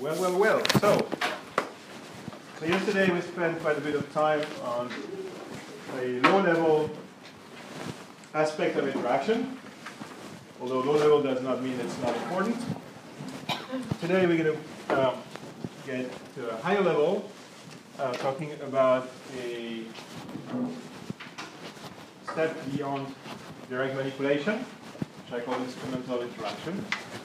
Well. So yesterday we spent quite a bit of time on a low-level aspect of interaction, although low-level does not mean it's not important. Today we're going to get to a higher level, talking about a step beyond direct manipulation, which I call instrumental interaction.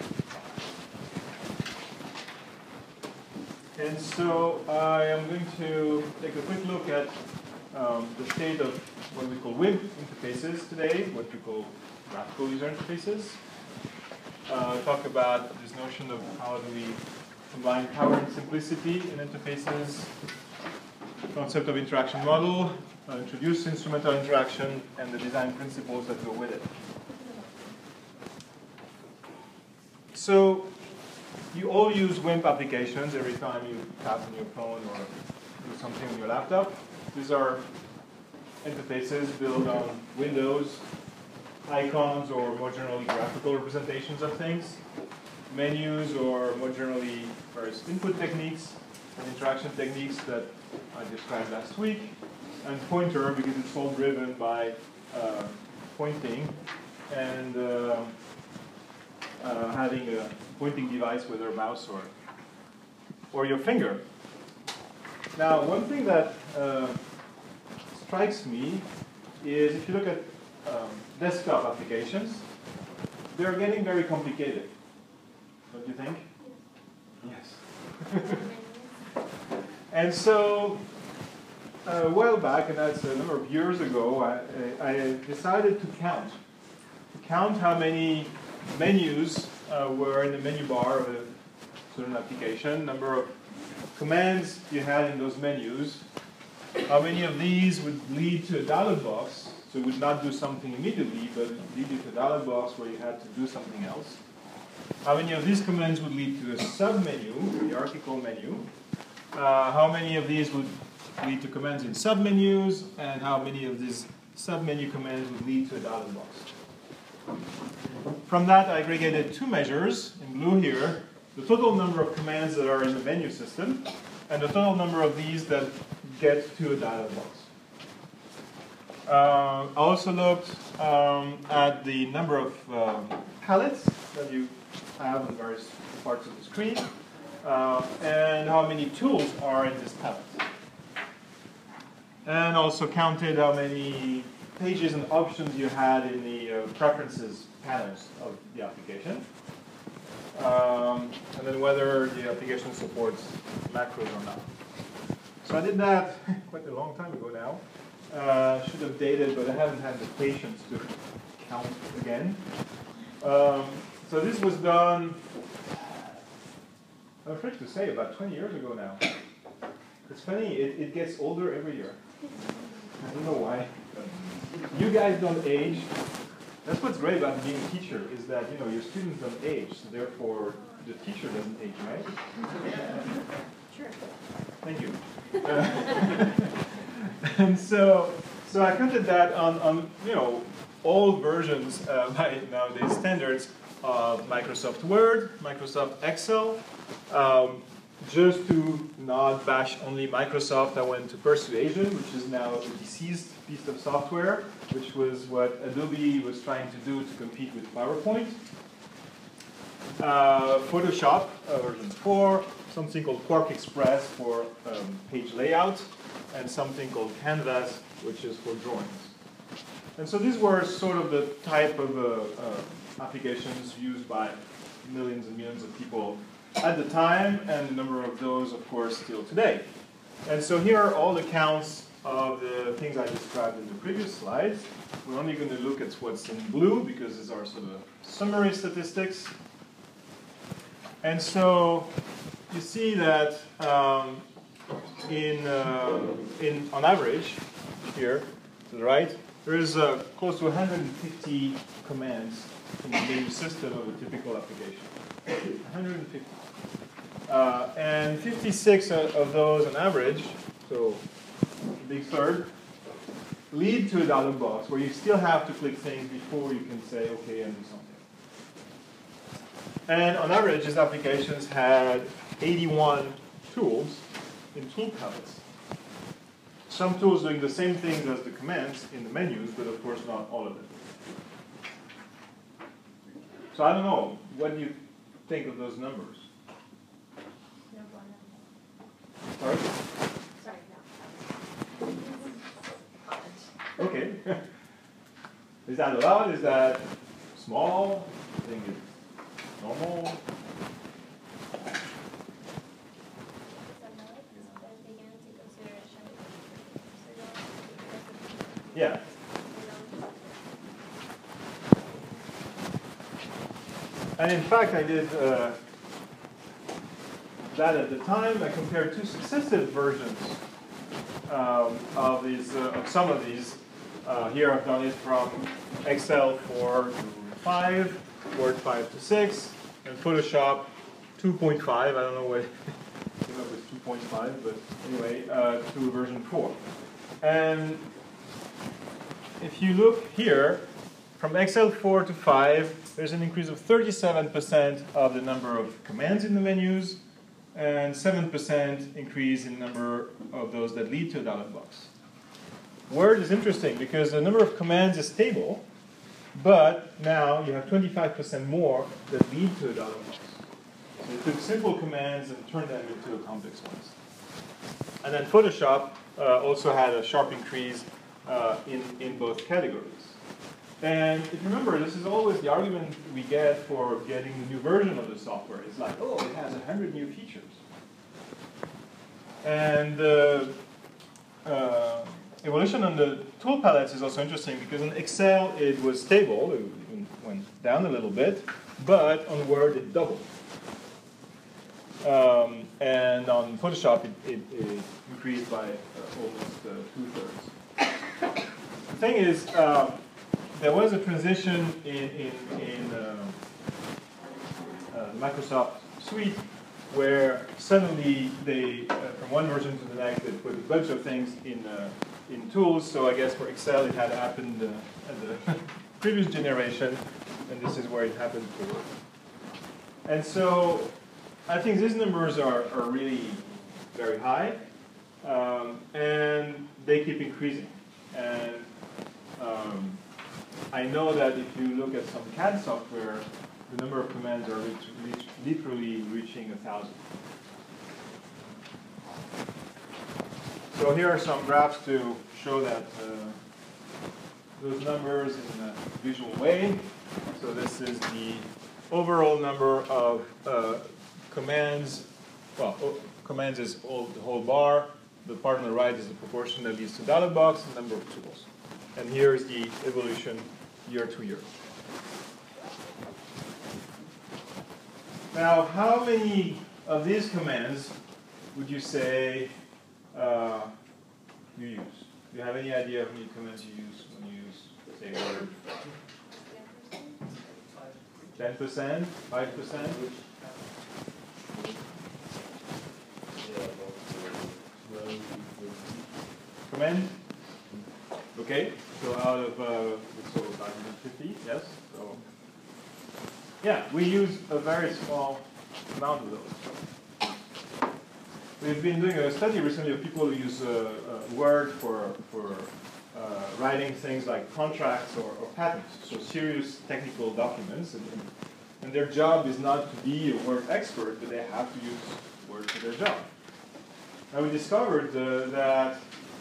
And so I am going to take a quick look at the state of what we call WIMP interfaces today, what we call graphical user interfaces. Talk about this notion of how do we combine power and simplicity in interfaces, concept of interaction model, introduce instrumental interaction, and the design principles that go with it. So you all use WIMP applications every time you tap on your phone or do something on your laptop. These are interfaces built on windows, icons, or more generally graphical representations of things, menus, or more generally various input techniques and interaction techniques that I described last week, and pointer because it's all driven by pointing and having a pointing device with your mouse or your finger. Now, one thing that strikes me is if you look at desktop applications, they're getting very complicated. Don't you think? Yes. And so, a while back, and that's a number of years ago, I decided to count how many menus were in the menu bar of a certain application, number of commands you had in those menus, how many of these would lead to a dialog box, so it would not do something immediately, but lead you to a dialog box where you had to do something else. How many of these commands would lead to a submenu, the article menu? How many of these would lead to commands in submenus, and how many of these submenu commands would lead to a dialog box? From that, I aggregated two measures, in blue here, the total number of commands that are in the menu system, and the total number of these that get to a dialog box. I also looked at the number of palettes that you have on various parts of the screen, and how many tools are in this palette. And also counted how many pages and options you had in the preferences panels of the application. And then whether the application supports macros or not. So I did that quite a long time ago now. Should have dated, but I haven't had the patience to count again. So this was done, I'm afraid to say, about 20 years ago now. It's funny, it gets older every year. I don't know why. You guys don't age. That's what's great about being a teacher, is that your students don't age, so therefore the teacher doesn't age, right? Sure. Thank you. And so I counted that on old versions by nowadays standards of Microsoft Word, Microsoft Excel. Just to not bash only Microsoft, I went to Persuasion, which is now a deceased piece of software, which was what Adobe was trying to do to compete with PowerPoint. Photoshop, version 4, something called Quark Express for page layout, and something called Canvas, which is for drawings. And so these were sort of the type of applications used by millions and millions of people at the time, and the number of those, of course, still today. And so here are all the counts of the things I described in the previous slides. We're only going to look at what's in blue, because these are sort of summary statistics. And so you see that on average, here to the right, there is close to 150 commands in the menu system of a typical application. 150. And 56 of those on average, so a big third, lead to a dialog box where you still have to click things before you can say, okay, and do something. And on average, these applications had 81 tools in tool palettes. Some tools doing the same things as the commands in the menus, but of course not all of them. So I don't know, what do you think of those numbers? No bueno. Sorry? Sorry, no. Okay. Is that a lot? Is that small? I think it's normal. Yeah. And in fact, I did that at the time. I compared two successive versions of these, of some of these. Here I've done it from Excel 4 to 5, Word 5 to 6, and Photoshop 2.5. I don't know what came up with 2.5, but anyway, to version 4. And if you look here, from Excel 4 to 5, there's an increase of 37% of the number of commands in the menus, and 7% increase in number of those that lead to a dialog box. Word is interesting because the number of commands is stable, but now you have 25% more that lead to a dialog box. So you took simple commands and turned them into complex ones. And then Photoshop also had a sharp increase in both categories. And if you remember, this is always the argument we get for getting the new version of the software. It's like, oh, it has 100 new features. And evolution on the tool palettes is also interesting because in Excel it was stable, it went down a little bit, but on Word it doubled. And on Photoshop it increased by almost 2/3. The thing is, there was a transition in the Microsoft suite where suddenly they, from one version to the next, they put a bunch of things in tools. So I guess for Excel it had happened at the previous generation, and this is where it happened for Word. And so I think these numbers are really very high, and they keep increasing. And I know that if you look at some CAD software, the number of commands are literally reaching 1,000. So here are some graphs to show that those numbers in a visual way. So this is the overall number of commands. Well, commands is the whole bar. The part on the right is the proportion that leads to dialog box and number of tools. And here is the evolution year to year. Now, how many of these commands would you say you use? Do you have any idea how many commands you use when you use, say, Word? 10%? 5%? Command? Okay, so out of so 550, yes. So yeah, we use a very small amount of those. We've been doing a study recently of people who use Word for writing things like contracts or patents, so serious technical documents, and their job is not to be a Word expert, but they have to use Word for their job. Now we discovered that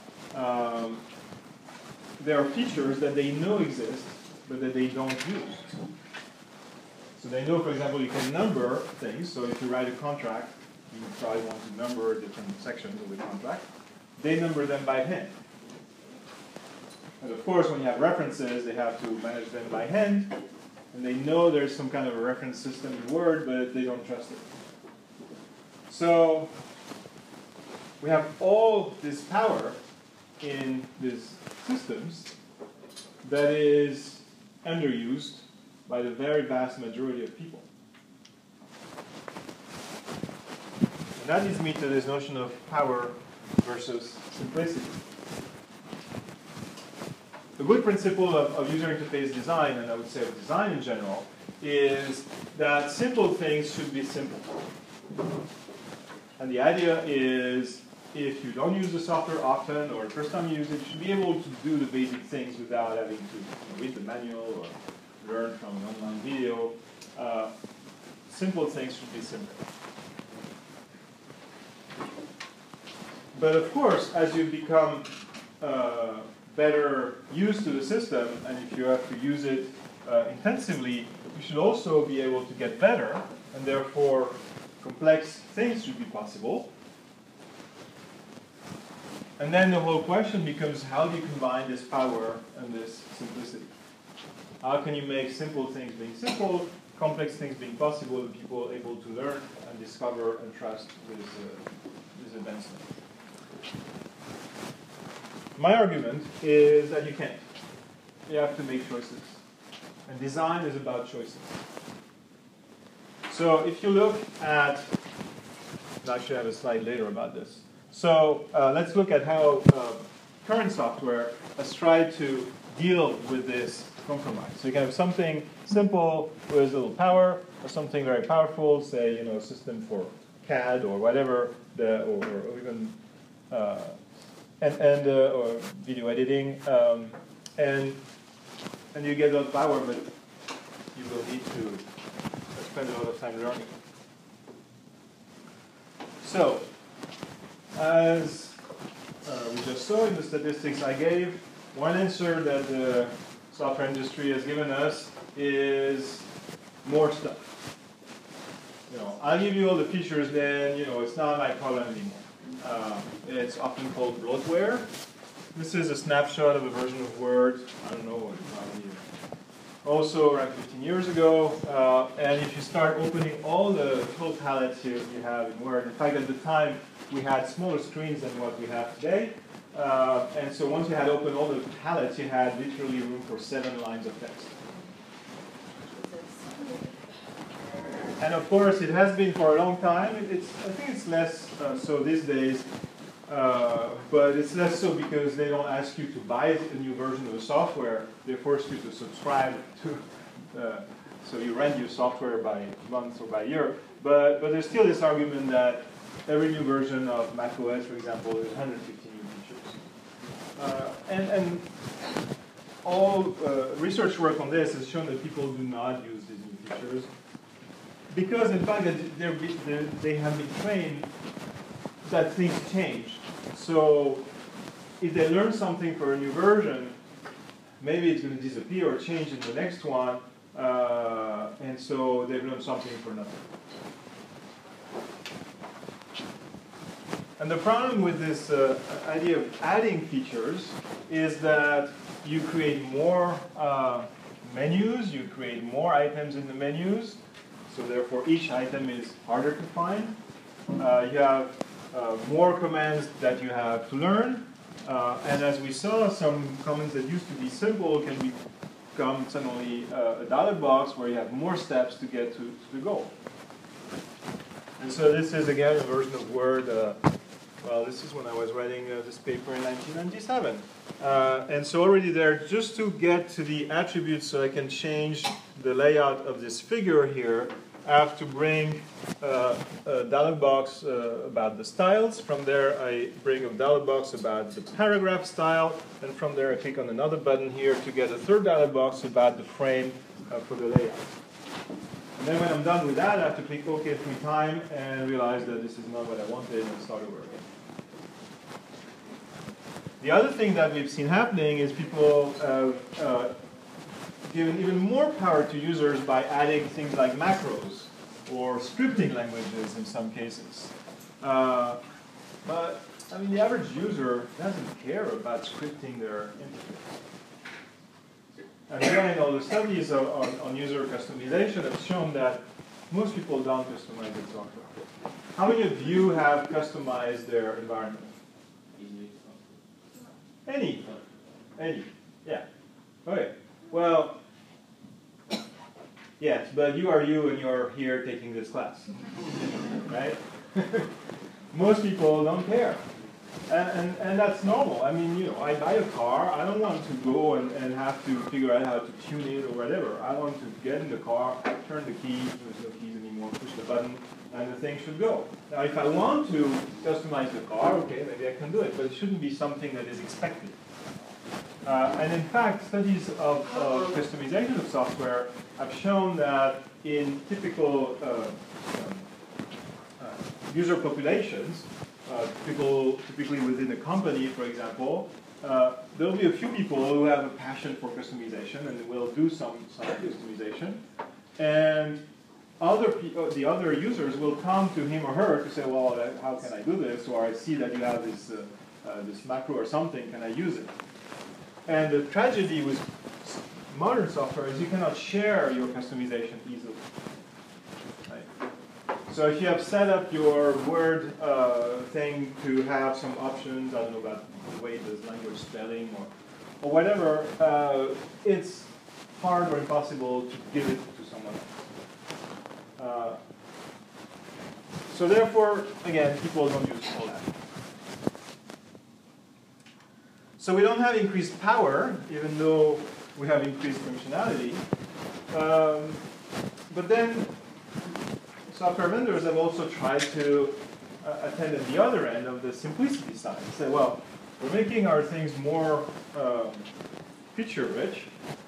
there are features that they know exist, but that they don't use. So they know, for example, you can number things. So if you write a contract, you probably want to number different sections of the contract. They number them by hand. And of course, when you have references, they have to manage them by hand. And they know there's some kind of a reference system in Word, but they don't trust it. So we have all this power in these systems that is underused by the very vast majority of people. And that leads me to this notion of power versus simplicity. The good principle of user interface design, and I would say of design in general, is that simple things should be simple. And the idea is, if you don't use the software often, or the first time you use it, you should be able to do the basic things without having to read the manual or learn from an online video. Simple things should be simple. But of course, as you become better used to the system, and if you have to use it intensively, you should also be able to get better, and therefore complex things should be possible. And then the whole question becomes, how do you combine this power and this simplicity? How can you make simple things being simple, complex things being possible, and people able to learn and discover and trust this advancement? My argument is that you can't. You have to make choices. And design is about choices. So if you look at, I'll actually have a slide later about this. So let's look at how current software has tried to deal with this compromise. So you can have something simple with a little power, or something very powerful, say, a system for CAD or whatever, or even or video editing, and you get a lot of power, but you will need to spend a lot of time learning. So, as we just saw in the statistics I gave, one answer that the software industry has given us is more stuff. I'll give you all the features, then it's not my problem anymore. It's often called bloatware. This is a snapshot of a version of Word, I don't know, probably also around 15 years ago. And if you start opening all the full palettes you have in Word, in fact, at the time, we had smaller screens than what we have today. And so once you had opened all the palettes, you had literally room for 7 lines of text. And of course, it has been for a long time. I think it's less so these days, but it's less so because they don't ask you to buy a new version of the software. They force you to subscribe to, so you rent your software by month or by year. But there's still this argument that every new version of macOS, for example, is 150 new features. And all research work on this has shown that people do not use these new features, because in fact they have been trained that things change. So if they learn something for a new version, maybe it's going to disappear or change in the next one, and so they've learned something for nothing. And the problem with this idea of adding features is that you create more menus, you create more items in the menus, so therefore each item is harder to find. You have more commands that you have to learn, and as we saw, some commands that used to be simple can become suddenly a dialog box where you have more steps to get to the goal. And so this is again a version of Word. Well, this is when I was writing this paper in 1997. And so already there, just to get to the attributes so I can change the layout of this figure here, I have to bring a dialog box about the styles. From there, I bring a dialog box about the paragraph style. And from there, I click on another button here to get a third dialog box about the frame for the layout. And then when I'm done with that, I have to click OK 3 times and realize that this is not what I wanted and start over again. The other thing that we've seen happening is people have given even more power to users by adding things like macros or scripting languages in some cases. But I mean, the average user doesn't care about scripting their interface. And again, all the studies on user customization have shown that most people don't customize their software. How many of you have customized their environment? Any? Yeah. Okay. Well, yes, but you are you and you're here taking this class, right? Most people don't care. And that's normal. I mean, you know, I buy a car. I don't want to go and have to figure out how to tune it or whatever. I want to get in the car, turn the key. There's no keys anymore. Push the button, and the thing should go. Now, if I want to customize the car, okay, maybe I can do it, but it shouldn't be something that is expected. And in fact, studies of customization of software have shown that in typical user populations, typically within a company, for example, there will be a few people who have a passion for customization and will do some customization, and the other users will come to him or her to say, well, how can I do this? Or I see that you have this macro or something, can I use it? And the tragedy with modern software is you cannot share your customization easily. Right? So if you have set up your Word thing to have some options, I don't know about the way it does language spelling or whatever, it's hard or impossible to give it to someone else. So therefore, again, people don't use all that. So we don't have increased power, even though we have increased functionality. But then software vendors have also tried to attend at the other end of the simplicity side. Say, well, we're making our things more feature-rich,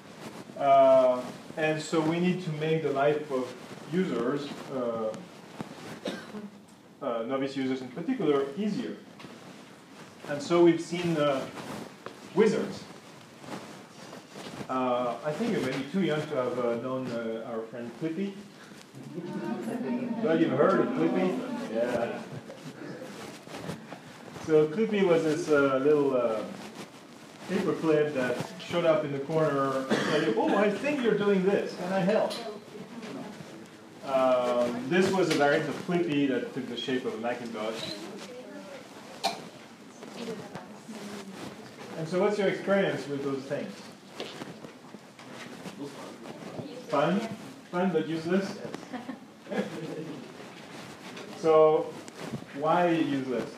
and so we need to make the life of users, novice users in particular, easier. And so we've seen wizards. I think you're maybe too young to have known our friend Clippy. Well, you've heard of Clippy? Yeah. So Clippy was this little paperclip that showed up in the corner and said, oh, I think you're doing this. Can I help? This was a variant of Clippy that took the shape of a Macintosh. And so what's your experience with those things? Fun? Fun but useless? So, why useless?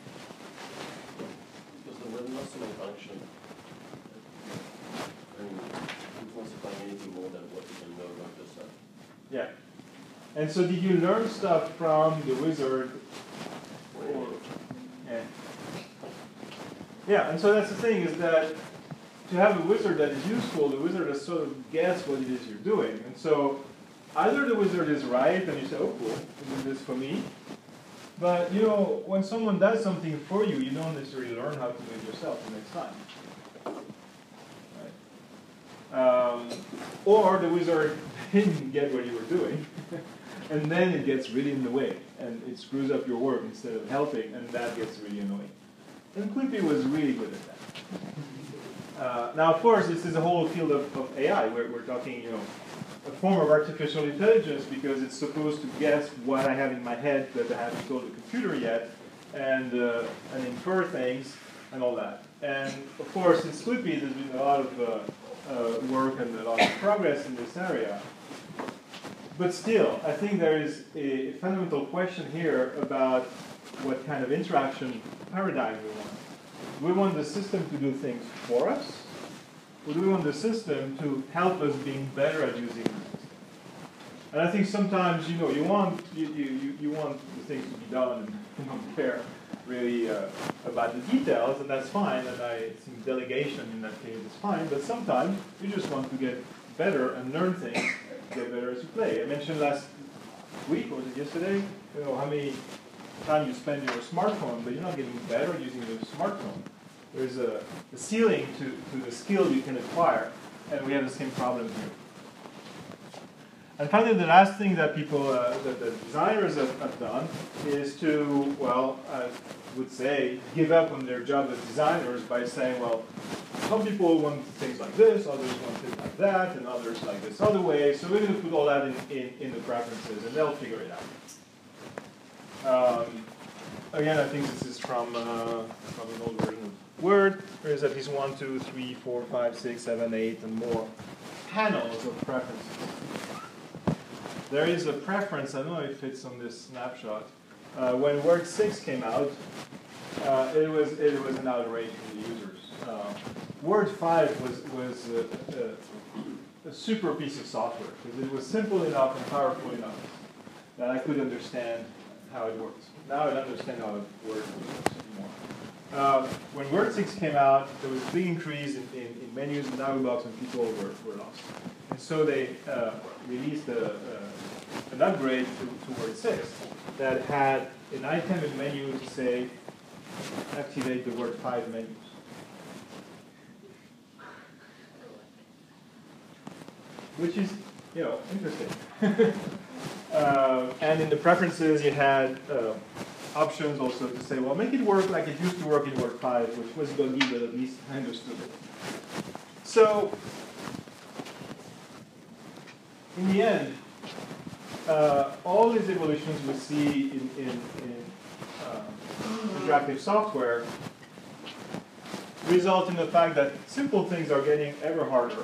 Because the web lost my function. And it wants to find anything more than what you can know about yourself. Yeah. And so did you learn stuff from the wizard? Or, yeah. Yeah, and so that's the thing, is that to have a wizard that is useful, the wizard has sort of guess what it is you're doing. And so either the wizard is right and you say, oh cool, you do this for me. But you know, when someone does something for you, you don't necessarily learn how to do it yourself the next time. Right? Or the wizard didn't get what you were doing, and then it gets really in the way, and it screws up your work instead of helping, and that gets really annoying. And Clippy was really good at that. Now, of course, this is a whole field of AI. We're talking, you know, a form of artificial intelligence because it's supposed to guess what I have in my head that I haven't told the computer yet, and infer things and all that. And of course, in Clippy, there's been a lot of work and a lot of progress in this area. But still, I think there is a fundamental question here about what kind of interaction paradigm we want. Do we want the system to do things for us? Or do we want the system to help us being better at using it? And I think sometimes, you know, you want the things to be done and you don't care really about the details, and that's fine, and I think delegation in that case is fine, but sometimes you just want to get better and learn things, get better as you play. I mentioned last week, or was it yesterday, you know, how many time you spend on your smartphone, but you're not getting better using the smartphone. There's a ceiling to the skill you can acquire, and we have the same problem here. And finally, the last thing that people, that the designers have done is to, well, I would say, give up on their job as designers by saying, well, some people want things like this, others want things like that, and others like this other way, so we're going to put all that in the preferences, and they'll figure it out. Again, I think this is from an old version of Word. There is at least 1, 2, 3, 4, 5, 6, 7, 8, and more panels of preferences. There is a preference, I don't know if it's on this snapshot. When Word 6 came out, it was an outrage for the users. Word 5 was a super piece of software because it was simple enough and powerful enough that I could understand how it works. Now I don't understand how Word works anymore. When Word 6 came out, there was a big increase in menus and dialog and people were lost. And so they released an upgrade to Word 6 that had an item in menu to say, activate the Word 5 menus. Which is, interesting. And in the preferences, you had options also to say, well, make it work like it used to work in Word 5, which was buggy, but at least I understood it. So, in the end, all these evolutions we see in interactive software result in the fact that simple things are getting ever harder.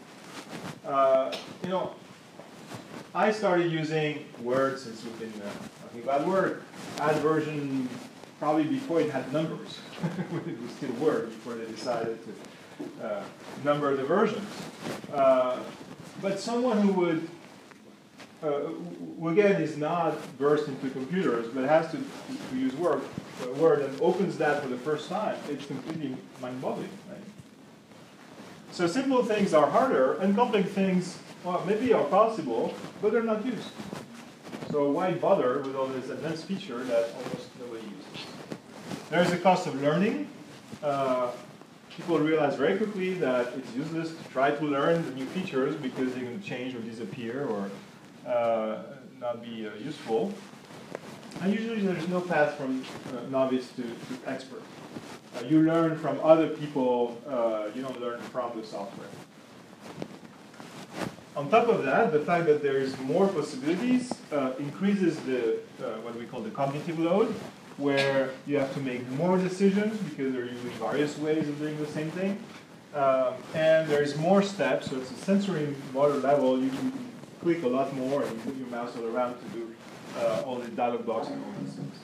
I started using Word since we've been talking about Word. I had version probably before it had numbers. It was still Word before they decided to number the versions. But someone who again is not versed into computers, but has to use Word and opens that for the first time, it's completely mind-boggling, right? So simple things are harder, and complex things, well, maybe are possible, but they're not used. So why bother with all this advanced feature that almost nobody uses? There's a cost of learning. People realize very quickly that it's useless to try to learn the new features because they're going to change or disappear or not be useful. And usually there's no path from novice to expert. You learn from other people, you don't learn from the software. On top of that, the fact that there's more possibilities increases the what we call the cognitive load, where you have to make more decisions because there are usually various ways of doing the same thing. And there's more steps, so it's a sensory motor level. You can click a lot more and you move your mouse all around to do all the dialog blocks and all these things.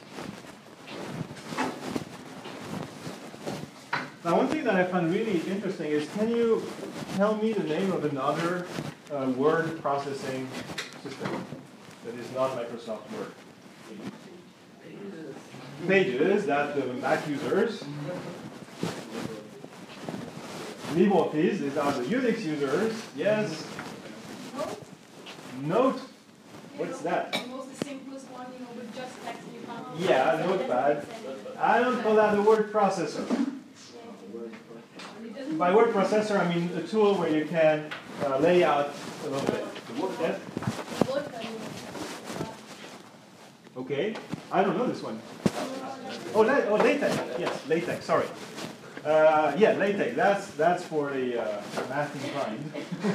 Now, one thing that I find really interesting is, can you tell me the name of another word processing system that is not Microsoft Word? Pages, that the Mac users. LibreOffice, these are the Unix users. Yes. Note. What's that? The most simplest one, with just text you can't. Yeah, Notepad. I don't call that a word processor. By word processor, I mean a tool where you can lay out a little bit. Yes? Okay. I don't know this one. Oh, LaTeX. Yes, LaTeX. Sorry. Yeah, LaTeX. That's for the math inclined.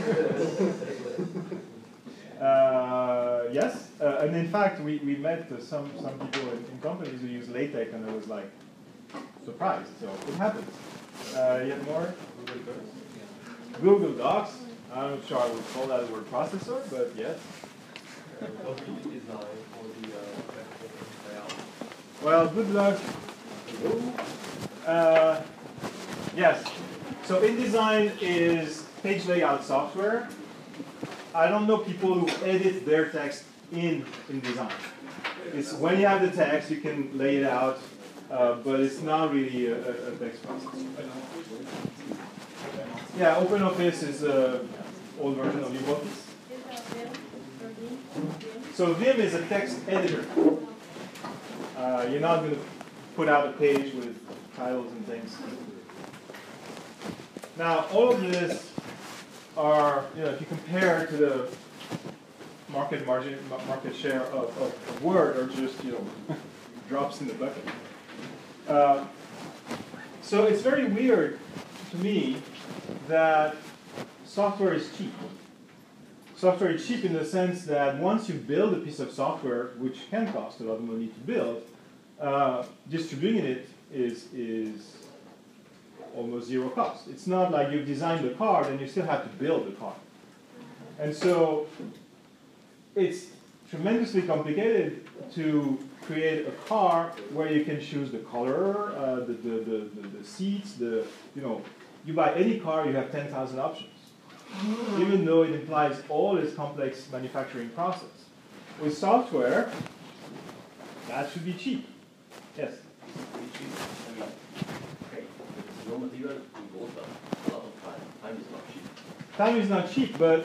Yes, and in fact, we met some people in companies who use LaTeX, and I was like surprised. So it happens. Yet more? Google Docs. I'm not sure I would call that a word processor, but yes. Well, good luck. Yes. So InDesign is page layout software. I don't know people who edit their text in InDesign. It's when you have the text, you can lay it out, but it's not really a text processor. Yeah, OpenOffice is an old version of LibreOffice. So Vim is a text editor. You're not going to put out a page with titles and things. Now, all of this are, if you compare to the market share of Word, are just, drops in the bucket. So it's very weird to me that software is cheap. Software is cheap in the sense that once you build a piece of software, which can cost a lot of money to build, distributing it is almost zero cost. It's not like you've designed the card and you still have to build the card. And so it's tremendously complicated to create a car where you can choose the color, the seats, you buy any car, you have 10,000 options, even though it implies all this complex manufacturing process. With software, that should be cheap. Yes? Pretty cheap. I mean, okay, it's no material involved, but a lot of time. Time is not cheap. Time is not cheap, but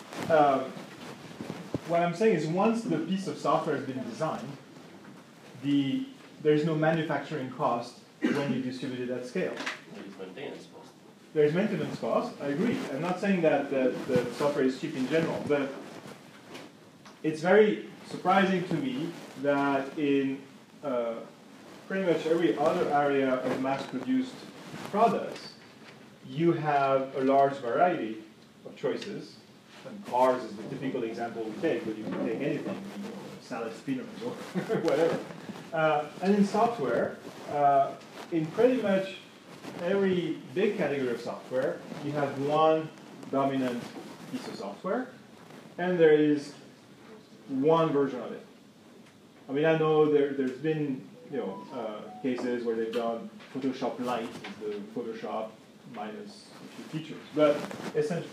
what I'm saying is once the piece of software has been designed, there's no manufacturing cost when you distribute it at scale. It's maintenance cost. There's maintenance cost, I agree. I'm not saying that the software is cheap in general, but it's very surprising to me that in pretty much every other area of mass-produced products, you have a large variety of choices. And cars is the typical example we take, but you can take anything, salad spinners or whatever. And in software, in pretty much every big category of software, you have one dominant piece of software, and there is one version of it. I mean, I know there's been cases where they've done Photoshop Lite, is the Photoshop minus a few features, but essentially.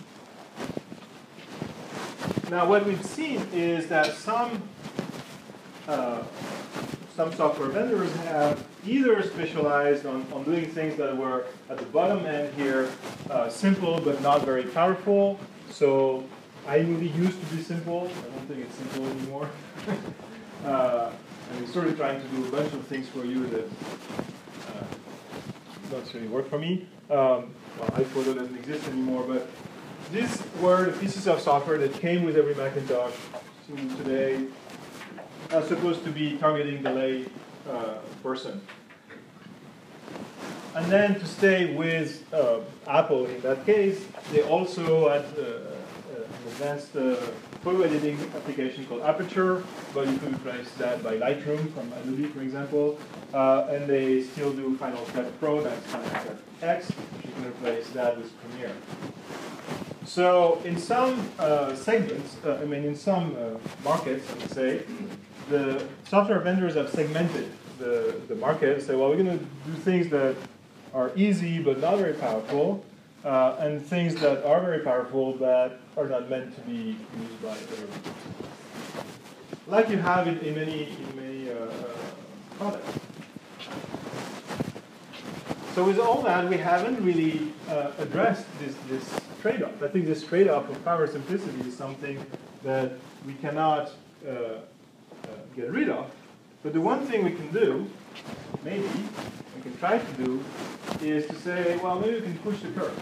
Now, what we've seen is that some software vendors have either specialized on doing things that were at the bottom end here, simple but not very powerful. So iMovie used to be simple. I don't think it's simple anymore. And we started trying to do a bunch of things for you that don't necessarily work for me. Well, iPhoto doesn't exist anymore, but these were the pieces of software that came with every Macintosh. So today are supposed to be targeting the lay person. And then to stay with Apple in that case, they also had an advanced photo editing application called Aperture, but you could replace that by Lightroom from Adobe, for example. And they still do Final Cut Pro, that's Final Cut X. You can replace that with Premiere. So in some segments, in some markets, I would say, the software vendors have segmented the market and say, well, we're going to do things that are easy but not very powerful, and things that are very powerful but are not meant to be used by everyone. Like you have in many products. So with all that, we haven't really addressed this trade-off. I think this trade-off of power simplicity is something that we cannot get rid of. But the one thing we can do, maybe, we can try to do, is to say, well, maybe we can push the curve.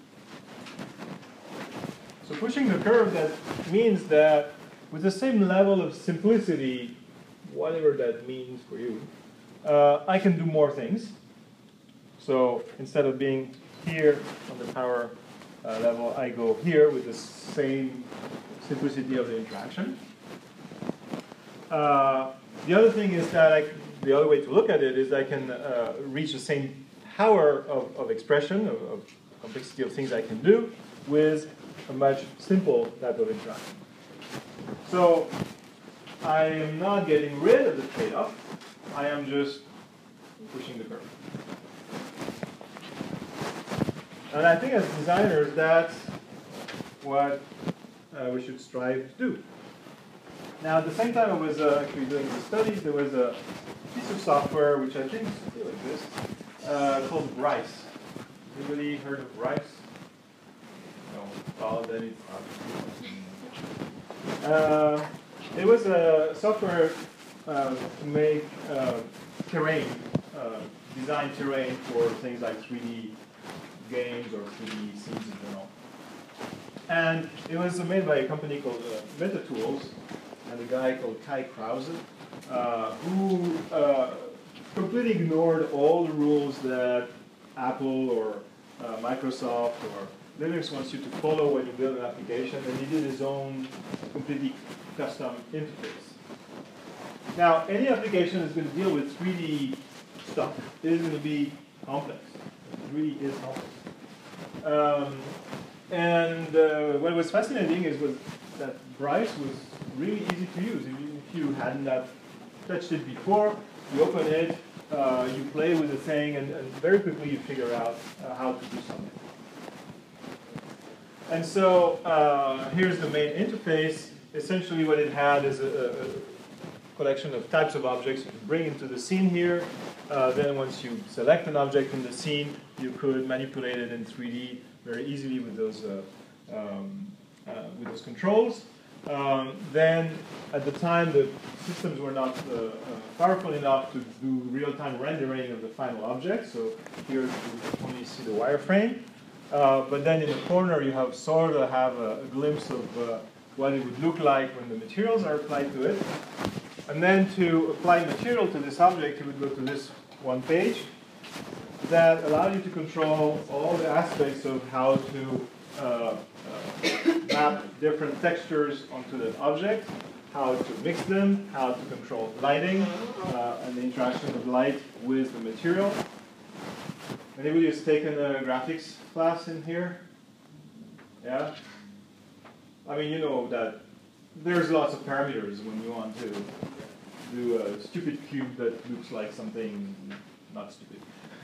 So pushing the curve, that means that with the same level of simplicity, whatever that means for you, I can do more things. So instead of being here on the power level, I go here with the same simplicity of the interaction. The other thing is that the other way to look at it is I can reach the same power of expression, of complexity of things I can do, with a much simple type of interaction. So I am not getting rid of the trade-off. I am just pushing the curve. And I think as designers, that's what we should strive to do. Now, at the same time I was actually doing the studies, there was a piece of software which I think still exists, called Bryce. Anybody heard of Bryce? No. Well, then it's it was a software to make terrain, design terrain for things like 3D games or 3D scenes in general. And it was made by a company called MetaTools, and a guy called Kai Krause, who completely ignored all the rules that Apple or Microsoft or Linux wants you to follow when you build an application, and he did his own completely custom interface. Now, any application that's going to deal with 3D stuff is going to be complex. It really is complex. And what was fascinating is that Bryce was really easy to use. If you hadn't touched it before, you open it, you play with the thing, and very quickly you figure out how to do something. And so here's the main interface. Essentially what it had is a collection of types of objects you can bring into the scene here. Then once you select an object in the scene, you could manipulate it in 3D very easily with those controls. Then at the time, the systems were not powerful enough to do real-time rendering of the final object. So here you only see the wireframe. But then in the corner, you have sort of a glimpse of what it would look like when the materials are applied to it. And then to apply material to this object, you would go to this one page that allowed you to control all the aspects of how to map different textures onto that object, how to mix them, how to control lighting, and the interaction of light with the material. Anybody who's taken a graphics class in here? Yeah? I mean, you know that there's lots of parameters when you want to do a stupid cube that looks like something not stupid.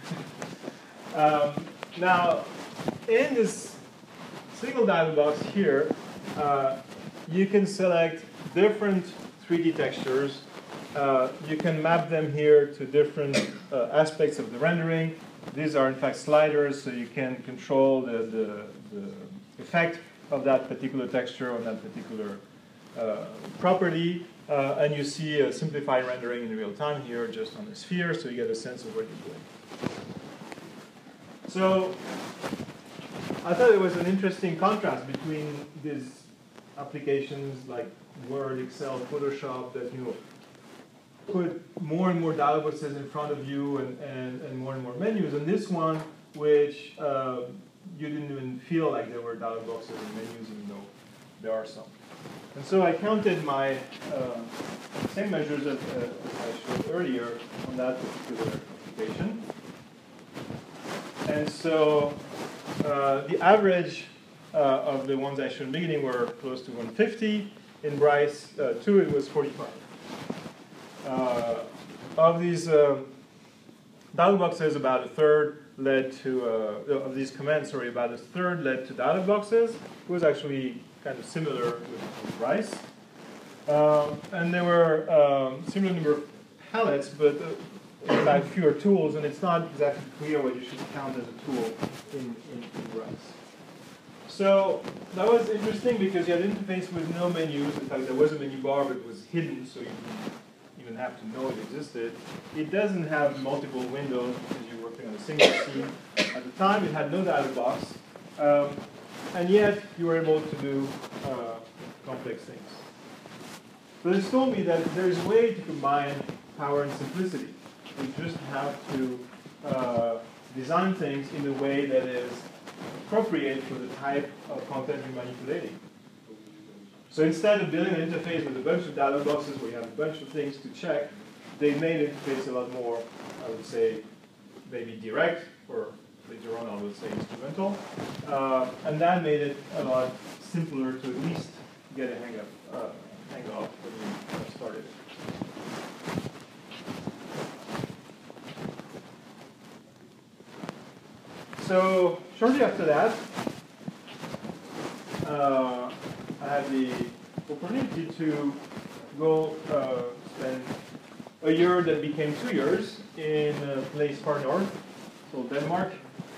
Now, in this single dialog box here, you can select different 3D textures. You can map them here to different aspects of the rendering. These are in fact sliders, so you can control the effect of that particular texture on that particular property. And you see a simplified rendering in real time here just on the sphere, so you get a sense of what you're doing. So I thought it was an interesting contrast between these applications like Word, Excel, Photoshop that put more and more dialog boxes in front of you and more menus, and this one which you didn't even feel like there were dialog boxes and menus, even though there are some. And so I counted my same measures that I showed earlier on that particular application. And so the average of the ones I showed in the beginning were close to 150. In Bryce 2, it was 45. Of these dialog boxes, about a third led to, of these commands, sorry, about a third led to dialog boxes. It was actually kind of similar with Bryce. And there were similar number of palettes, but in fact fewer tools, and it's not exactly clear what you should count as a tool in Bryce. So that was interesting because you had an interface with no menus. In fact, there was a menu bar, but it was hidden, so you didn't even have to know it existed. It doesn't have multiple windows because you're working on a single scene. At the time, it had no dialog box, and yet you were able to do complex things. So this told me that there's a way to combine power and simplicity. You just have to design things in a way that is appropriate for the type of content you're manipulating. So instead of building an interface with a bunch of dialog boxes where you have a bunch of things to check, they made the interface a lot more, I would say, maybe direct, or later on I would say instrumental. And that made it a lot simpler to at least get a hang of when you started. So shortly after that, I had the opportunity to go spend a year that became 2 years in a place far north, called Denmark,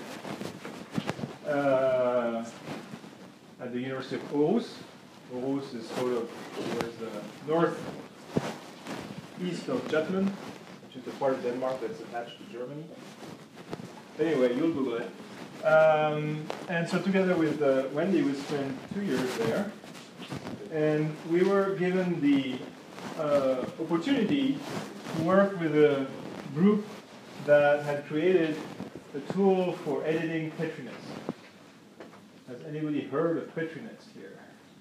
at the University of Aarhus. Aarhus is sort of towards the northeast of Jutland, which is the part of Denmark that's attached to Germany. Anyway, you'll Google it. And so together with Wendy, we spent 2 years there. And we were given the opportunity to work with a group that had created a tool for editing PetriNets. Has anybody heard of PetriNets here?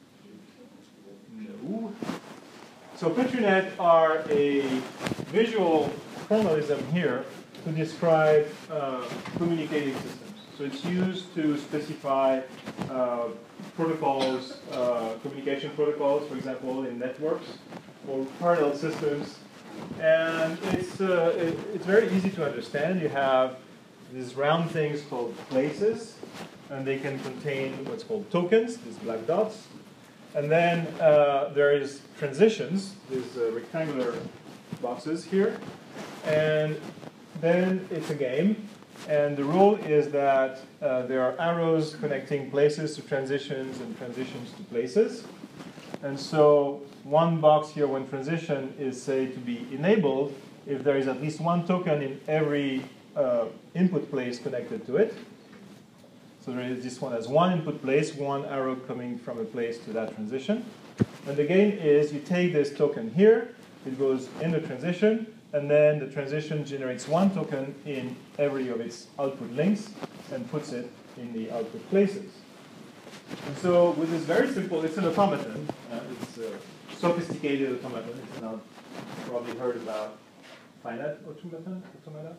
No. So PetriNet are a visual formalism here to describe communicating systems. So it's used to specify protocols, communication protocols, for example, in networks or parallel systems. And it's very easy to understand. You have these round things called places, and they can contain what's called tokens, these black dots. And then there is transitions, these rectangular boxes here. And then it's a game. And the rule is that there are arrows connecting places to transitions and transitions to places. And so one box here, one transition, is said to be enabled if there is at least one token in every input place connected to it. So there is this one has one input place, one arrow coming from a place to that transition. And the game is you take this token here, it goes in the transition, and then the transition generates one token in every of its output links and puts it in the output places. And so with this very simple, it's an automaton. It's a sophisticated automaton. It's not probably heard about finite automata.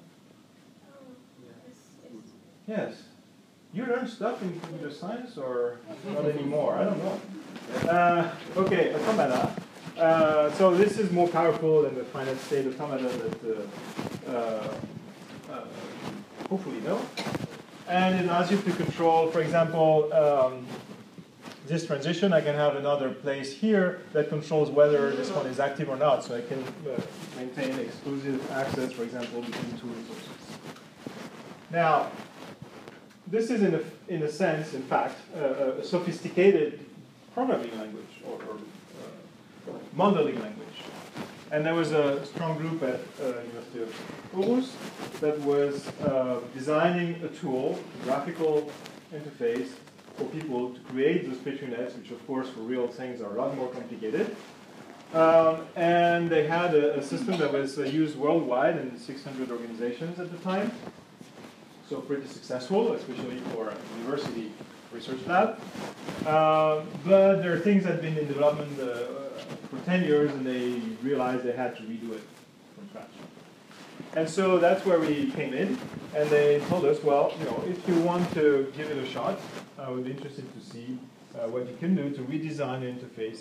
Yes. You learn stuff in computer science or not anymore? I don't know. Okay, automata. So this is more powerful than the finite state automata that hopefully you know. And it allows you to control, for example, this transition. I can have another place here that controls whether this one is active or not. So I can maintain exclusive access, for example, between two resources. Now, this is in a sense, in fact, a sophisticated programming language or modeling language. And there was a strong group at University of Aarhus that was designing a tool, a graphical interface for people to create those Petri nets, which of course for real things are a lot more complicated. And they had a system that was used worldwide in 600 organizations at the time. So pretty successful, especially for a university research lab. But there are things that have been in development for 10 years, and they realized they had to redo it from scratch. And so that's where we came in, and they told us, well, if you want to give it a shot, I would be interested to see what you can do to redesign the interface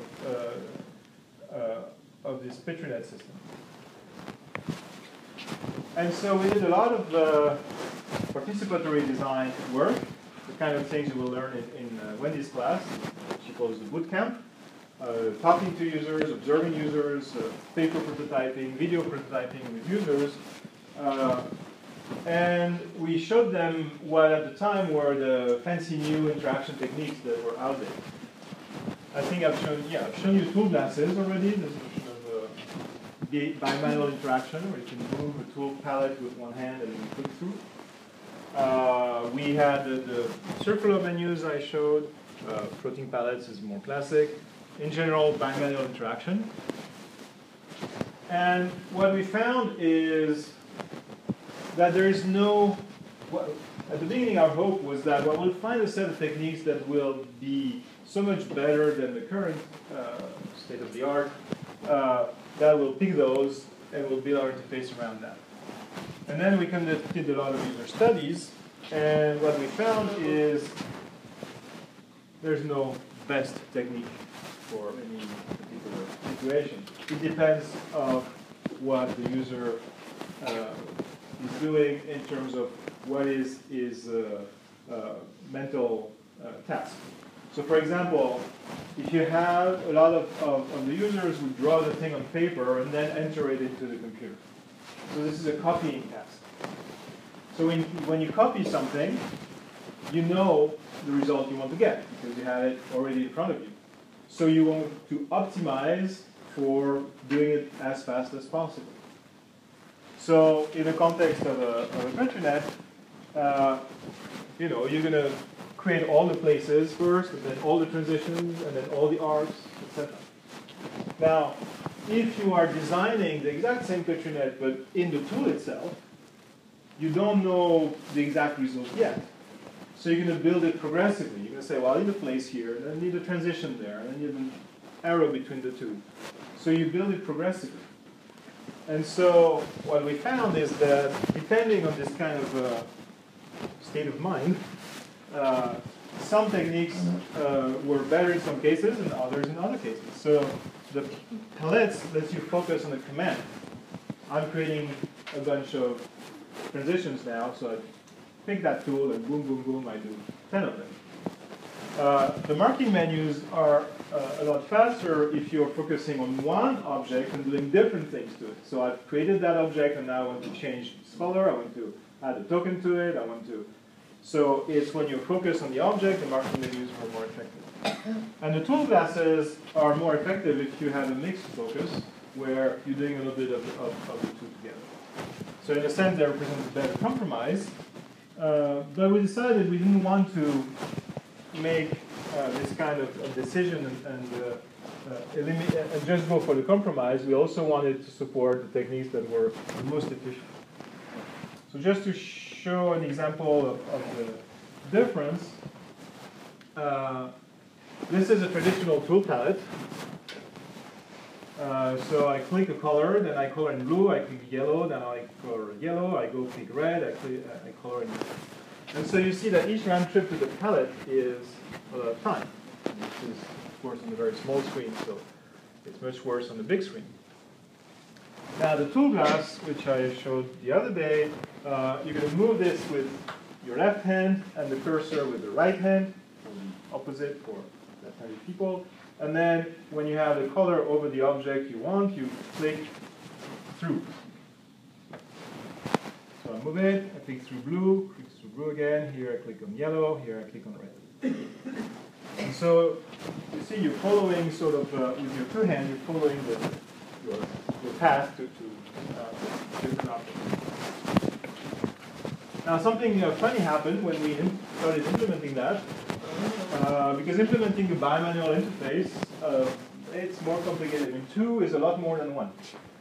of this PetriNet system. And so we did a lot of participatory design work, the kind of things you will learn in Wendy's class, she calls the boot camp. Talking to users, observing users, paper prototyping, video prototyping with users. And we showed them what at the time were the fancy new interaction techniques that were out there. I think I've shown you tool glasses already. There's a notion of bimanual interaction, where you can move a tool palette with one hand and then click through. We had the circular menus I showed. Floating palettes is more classic. In general, bimanual interaction. And what we found is that there is no, at the beginning our hope was that we'll find a set of techniques that will be so much better than the current state of the art, that will pick those and we'll build our interface around that. And then we conducted a lot of user studies, and what we found is there's no best technique for any particular situation. It depends on what the user is doing in terms of what is his mental task. So for example, if you have a lot of the users who draw the thing on paper and then enter it into the computer. So this is a copying task. So when you copy something, you know the result you want to get because you have it already in front of you. So you want to optimize for doing it as fast as possible. So in the context of a PetriNet, you're going to create all the places first, and then all the transitions, and then all the arcs, etc. Now, if you are designing the exact same PetriNet, but in the tool itself, you don't know the exact result yet. So you're going to build it progressively. You're going to say, well, I need a place here, and I need a transition there, and I need an arrow between the two. So you build it progressively. And so what we found is that depending on this kind of state of mind. Some techniques were better in some cases and others in other cases. So the palettes lets you focus on the command. I'm creating a bunch of transitions now, so I pick that tool and boom, boom, boom, I do 10 of them. The marking menus are a lot faster if you're focusing on one object and doing different things to it. So I've created that object and now I want to change its color, I want to add a token to it, so it's when you focus on the object, the marking menus are more effective. And the tool classes are more effective if you have a mixed focus, where you're doing a little bit of the two together. So in a sense, they represent a better compromise. But we decided we didn't want to make this kind of decision and just go for the compromise. We also wanted to support the techniques that were the most efficient. So just to show an example of the difference, this is a traditional tool palette. So I click a color, then I color in blue, I click yellow, then I color yellow, I go click red, I color in blue. And so you see that each round trip to the palette is a lot of time. This is, of course, on a very small screen, so it's much worse on the big screen. Now the tool glass, which I showed the other day, you're going to move this with your left hand and the cursor with the right hand, or the opposite for left-handed people. And then when you have the color over the object you want, you click through. So I move it, I click through blue again, here I click on yellow, here I click on red. And so you see you're following sort of, with your two hands, you're following your path to different objects. Now something funny happened when we started implementing that. Because implementing a bimanual interface, it's more complicated. I mean, 2 is a lot more than 1.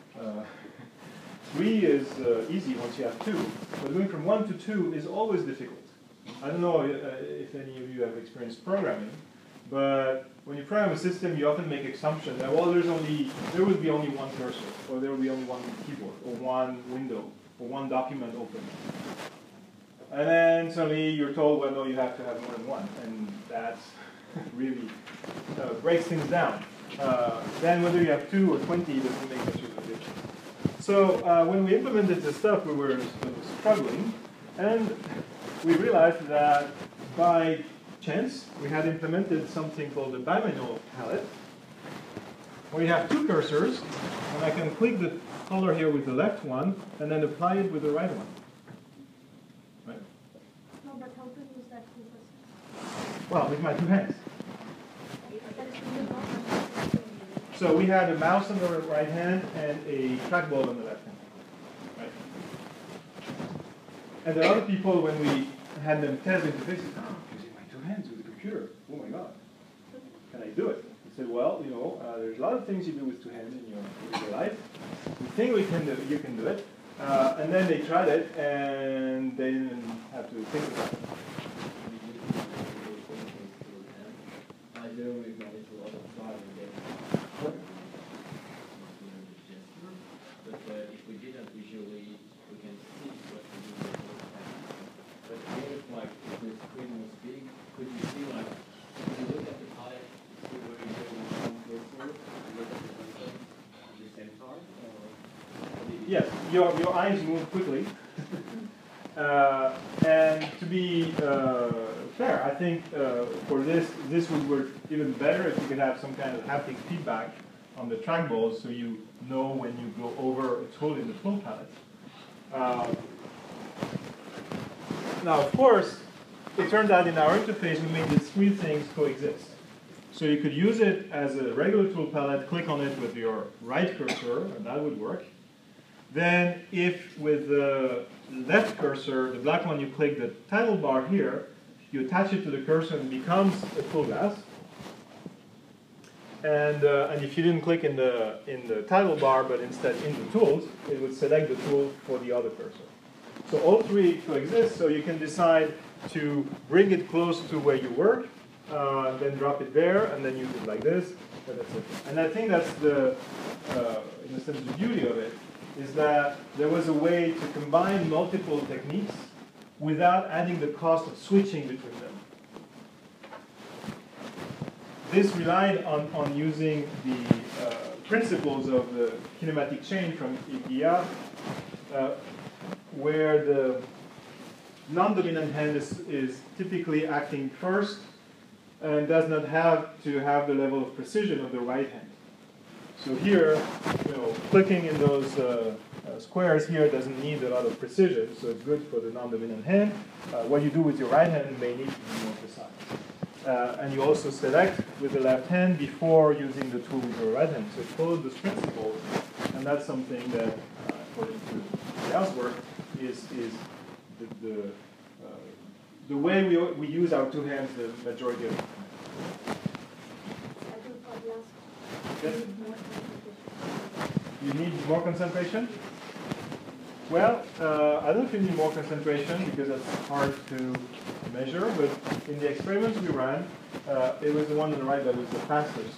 3 is easy once you have 2. But going from 1 to 2 is always difficult. I don't know if any of you have experienced programming, but when you program a system, you often make assumptions that, well, there will be only one cursor, or there will be only one keyboard, or one window, or one document open. And then suddenly you're told, well, no, you have to have more than one. And that really breaks things down. Then whether you have 2 or 20 doesn't make much of a difference. So when we implemented this stuff, we were struggling. And we realized that by chance, we had implemented something called the bimanual palette, where you have 2 cursors, and I can click the color here with the left one, and then apply it with the right one. Right? No, but how to use that 2%? Well, with my 2 hands. So we had a mouse on the right hand and a trackball on the left hand. Right? And there are other people, when we had them test interfaces, using my 2 hands with the computer. Oh my God, can I do it? I said, well, you know, there's a lot of things you do with 2 hands in your everyday life. We think you can do it. And then they tried it, and they didn't have to think about it. I do manage a lot of driving data. But if we didn't visually, we can see what we do all the time. But if like if the screen was big, could you see like if you look at the palette, see where you go with one cursor, you look at the cursor at the same time, or yes, your eyes move quickly. And to be fair, I think for this would work even better if you could have some kind of haptic feedback on the trackball, so you know when you go over a tool in the tool palette. Now, of course, it turned out in our interface we made these 3 things coexist. So you could use it as a regular tool palette, click on it with your right cursor, and that would work. Then if with the left cursor, the black one, you click the title bar here, you attach it to the cursor and it becomes a tool glass. And if you didn't click in the title bar, but instead in the tools, it would select the tool for the other cursor. So all 3 coexist, so you can decide to bring it close to where you work, then drop it there, and then use it like this, and that's it. And I think that's the, in a sense, the beauty of it, is that there was a way to combine multiple techniques without adding the cost of switching between them. This relied on using the principles of the kinematic chain from IKEA, where the non-dominant hand is typically acting first and does not have to have the level of precision of the right hand. So here, clicking in those squares here doesn't need a lot of precision, so it's good for the non-dominant hand. What you do with your right hand may need to be more precise. And you also select with the left hand before using the tool with your right hand. So it follows those principles, and that's something that, according to Gauss' work, is the way we use our two hands the majority of the time. Yes? You need more concentration? Well, I don't think you need more concentration because that's hard to measure, but in the experiments we ran, it was the one on the right that was the fastest.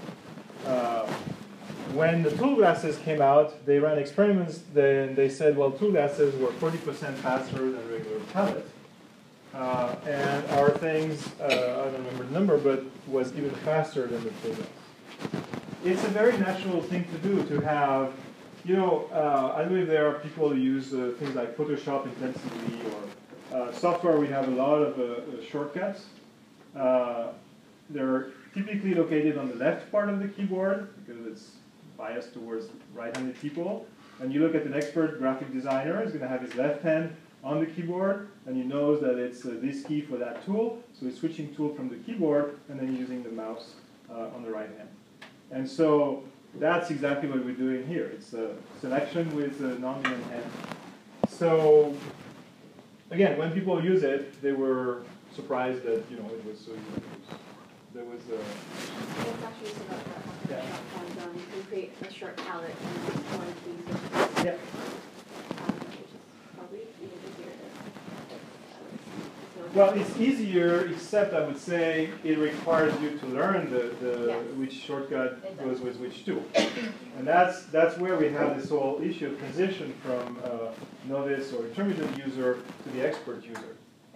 When the tool glasses came out, they ran experiments, then they said, well, tool glasses were 40% faster than regular palette. And our things, I don't remember the number, but was even faster than the tool glass. It's a very natural thing to do, to have, I don't know if there are people who use things like Photoshop intensively or software. We have a lot of shortcuts. They're typically located on the left part of the keyboard because it's biased towards right-handed people. And you look at an expert graphic designer, he's going to have his left hand on the keyboard, and he knows that it's this key for that tool, so he's switching tool from the keyboard and then using the mouse on the right hand. And so that's exactly what we're doing here. It's a selection with a non-dominant hand. So again, when people use it, they were surprised that it was so easy to use. There was It's actually so that you can create a short palette and one key. yeah. Which is probably even easier to. Well, it's easier, except I would say it requires you to learn Yes. which shortcut goes with which tool. And that's where we have this whole issue of transition from novice or intermediate user to the expert user.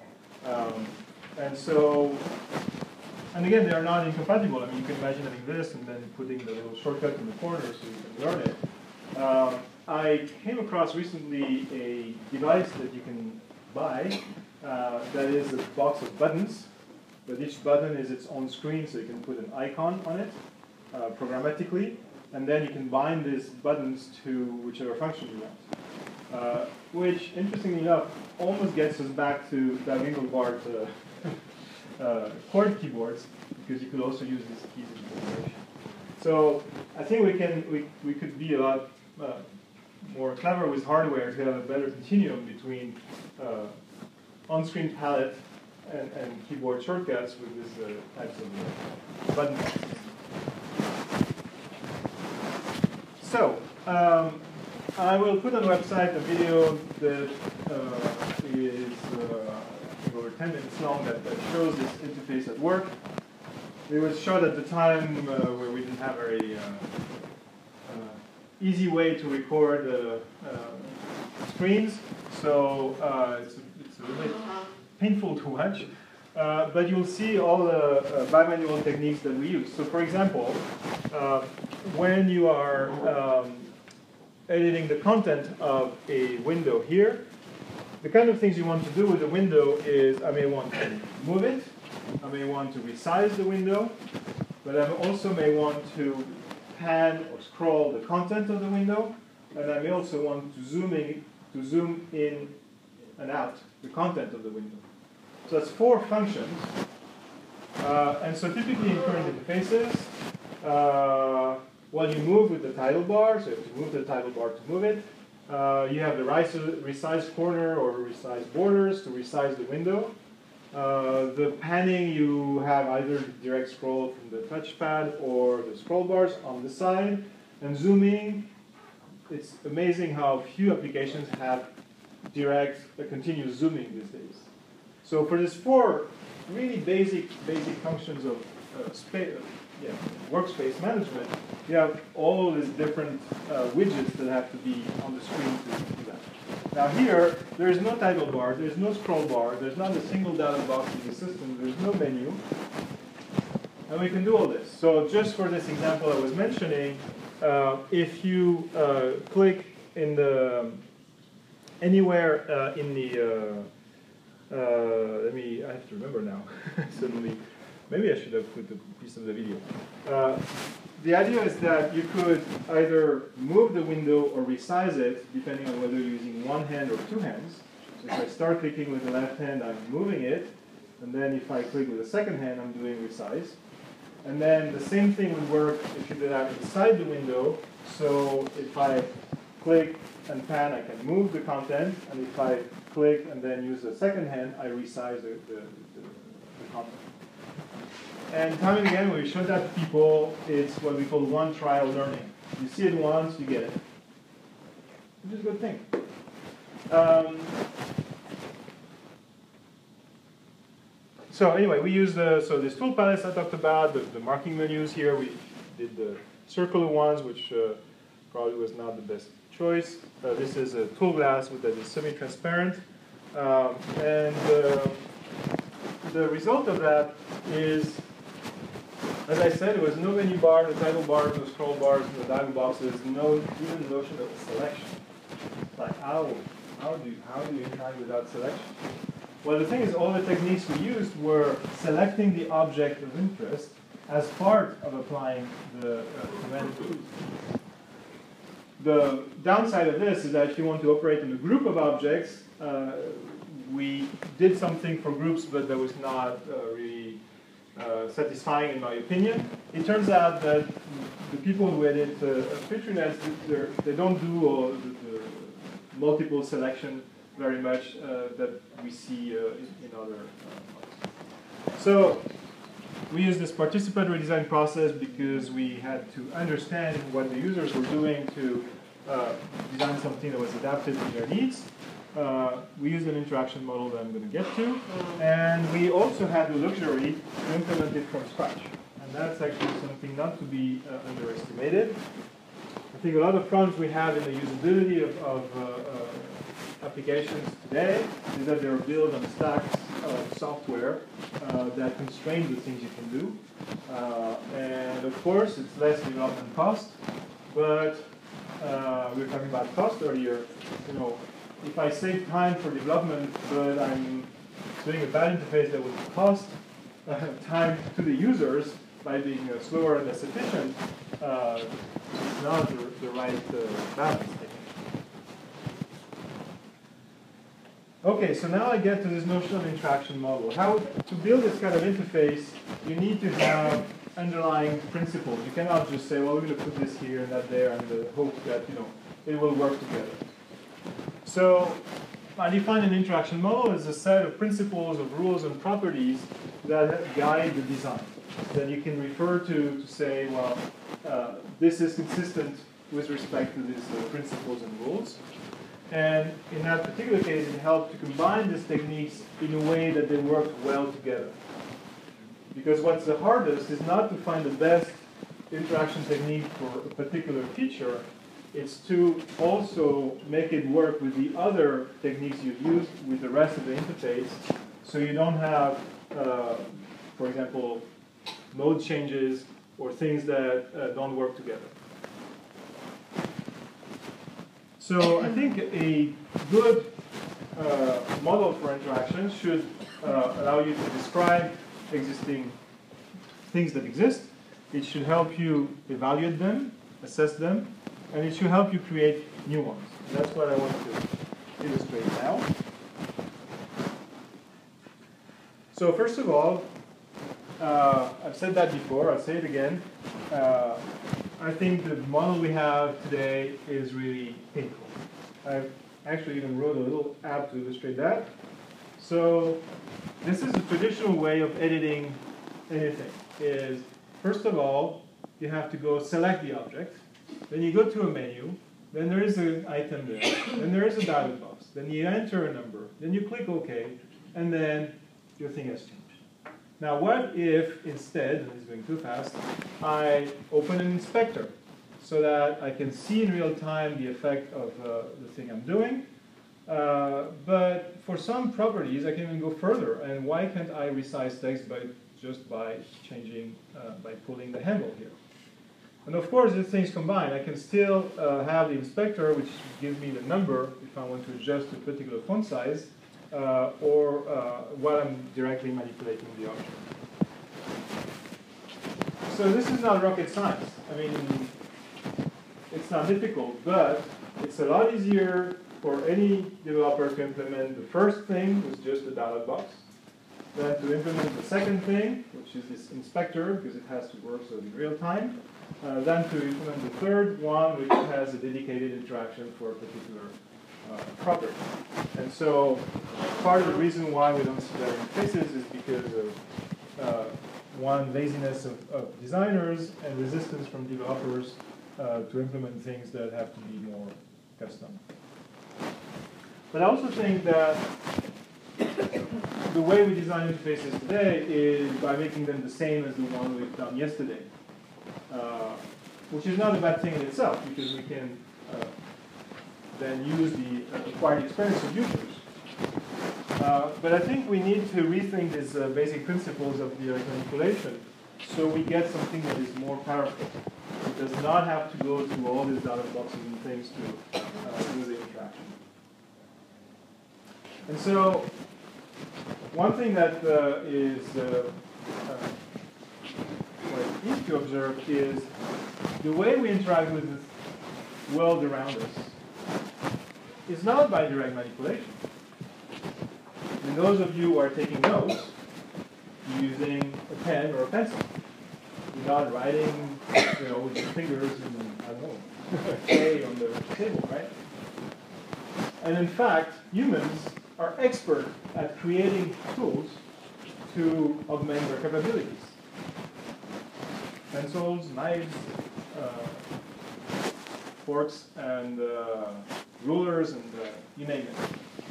And again, they are not incompatible. I mean, you can imagine having this and then putting the little shortcut in the corner so you can learn it. I came across recently a device that you can buy that is a box of buttons, but each button is its own screen, so you can put an icon on it programmatically, and then you can bind these buttons to whichever function you want. Which, interestingly enough, almost gets us back to Doug Engelbart chord keyboards, because you could also use these keys in combination. So I think we could be a lot more clever with hardware to have a better continuum between on-screen palette and keyboard shortcuts with these types of buttons. So I will put on the website a video that is over 10 minutes long that shows this interface at work. It was shot at the time where we didn't have a very easy way to record screens, so it's a little bit painful to watch. But you'll see all the bimanual techniques that we use. So for example, when you are editing the content of a window here, the kind of things you want to do with the window is I may want to move it, I may want to resize the window, but I also may want to pan or scroll the content of the window, and I may also want to zoom in and out the content of the window. So that's 4 functions. And so typically in current interfaces, well, you move with the title bar, so you have to move the title bar to move it. You have the resize corner or resize borders to resize the window. The panning, you have either direct scroll from the touchpad or the scroll bars on the side. And zooming, it's amazing how few applications have direct, continuous zooming these days. So for these 4 really basic functions of workspace management, you have all these different widgets that have to be on the screen to do that. Now here, there is no title bar, there's no scroll bar, there's not a single dialog box in the system, there's no menu. And we can do all this. So just for this example I was mentioning, if you click in the anywhere in the I have to remember now. Suddenly, maybe I should have put a piece of the video. The idea is that you could either move the window or resize it, depending on whether you're using one hand or two hands. So if I start clicking with the left hand, I'm moving it. And then if I click with the second hand, I'm doing resize. And then the same thing would work if you did that inside the window. So if I click and pan, I can move the content. And if I click and then use the second hand, I resize the content. And time and again, when we show that to people, it's what we call one trial learning. You see it once, you get it. Which is a good thing. So anyway, we use this tool palettes I talked about, the marking menus here. We did the circular ones, which probably was not the best choice. This is a tool glass that is semi-transparent. And the result of that is, as I said, there was no menu bar, no title bars, no scroll bars, no dialog boxes, no even notion of selection. Like how do you interact without selection? Well, the thing is, all the techniques we used were selecting the object of interest as part of applying the command. The downside of this is that if you want to operate in a group of objects, we did something for groups, but that was not really satisfying in my opinion. It turns out that the people who edit FeatureNets, they don't do the multiple selection very much that we see in other models. So we use this participatory design process because we had to understand what the users were doing to design something that was adapted to their needs. We used an interaction model that I'm going to get to, and we also had the luxury to implement it from scratch. And that's actually something not to be underestimated. I think a lot of problems we have in the usability of applications today is that they're built on stacks of software that constrain the things you can do. And of course, it's less development cost, but we were talking about cost earlier. You know, if I save time for development, but I'm doing a bad interface that would cost time to the users by being slower and less efficient, it's not the right balance. Okay, so now I get to this notion of interaction model. How to build this kind of interface, you need to have underlying principles. You cannot just say, well, we're going to put this here and that there, and hope that it will work together. So I define an interaction model as a set of principles, of rules, and properties that guide the design. That you can refer to say, well, this is consistent with respect to these principles and rules. And in that particular case, it helped to combine these techniques in a way that they work well together. Because what's the hardest is not to find the best interaction technique for a particular feature. It's to also make it work with the other techniques you've used with the rest of the interface, so you don't have, for example, mode changes or things that don't work together. So I think a good model for interactions should allow you to describe existing things that exist. It should help you evaluate them, assess them, and it should help you create new ones. That's what I want to illustrate now. So first of all, I've said that before, I'll say it again. I think the model we have today is really painful. I actually even wrote a little app to illustrate that. So this is a traditional way of editing anything. Is first of all, you have to go select the object, then you go to a menu, then there is an item there, then there is a dialog box, then you enter a number, then you click OK, and then your thing has changed. Now what if instead, and it's going too fast, I open an inspector so that I can see in real time the effect of the thing I'm doing, But for some properties, I can even go further. And why can't I resize text just by changing, by pulling the handle here? And of course, these things combined, I can still have the inspector, which gives me the number if I want to adjust a particular font size, or while I'm directly manipulating the object. So this is not rocket science. I mean, it's not difficult, but it's a lot easier for any developer to implement the first thing with just a dialog box than to implement the second thing, which is this inspector, because it has to work so in real time, than to implement the third one, which has a dedicated interaction for a particular property. And so part of the reason why we don't see that interfaces is because of one, laziness of designers, and resistance from developers to implement things that have to be more custom. But I also think that the way we design interfaces today is by making them the same as the one we've done yesterday, which is not a bad thing in itself, because we can then use the acquired experience of users. But I think we need to rethink these basic principles of the manipulation so we get something that is more powerful. It does not have to go through all these dialog boxes and things to do the interaction. And so one thing that is quite easy to observe is the way we interact with the world around us is not by direct manipulation. And those of you who are taking notes, you're using a pen or a pencil. You're not writing, with your fingers and, I don't know, K on the table, right? And in fact, humans are expert at creating tools to augment their capabilities. Pencils, knives, forks, and rulers, and you name it.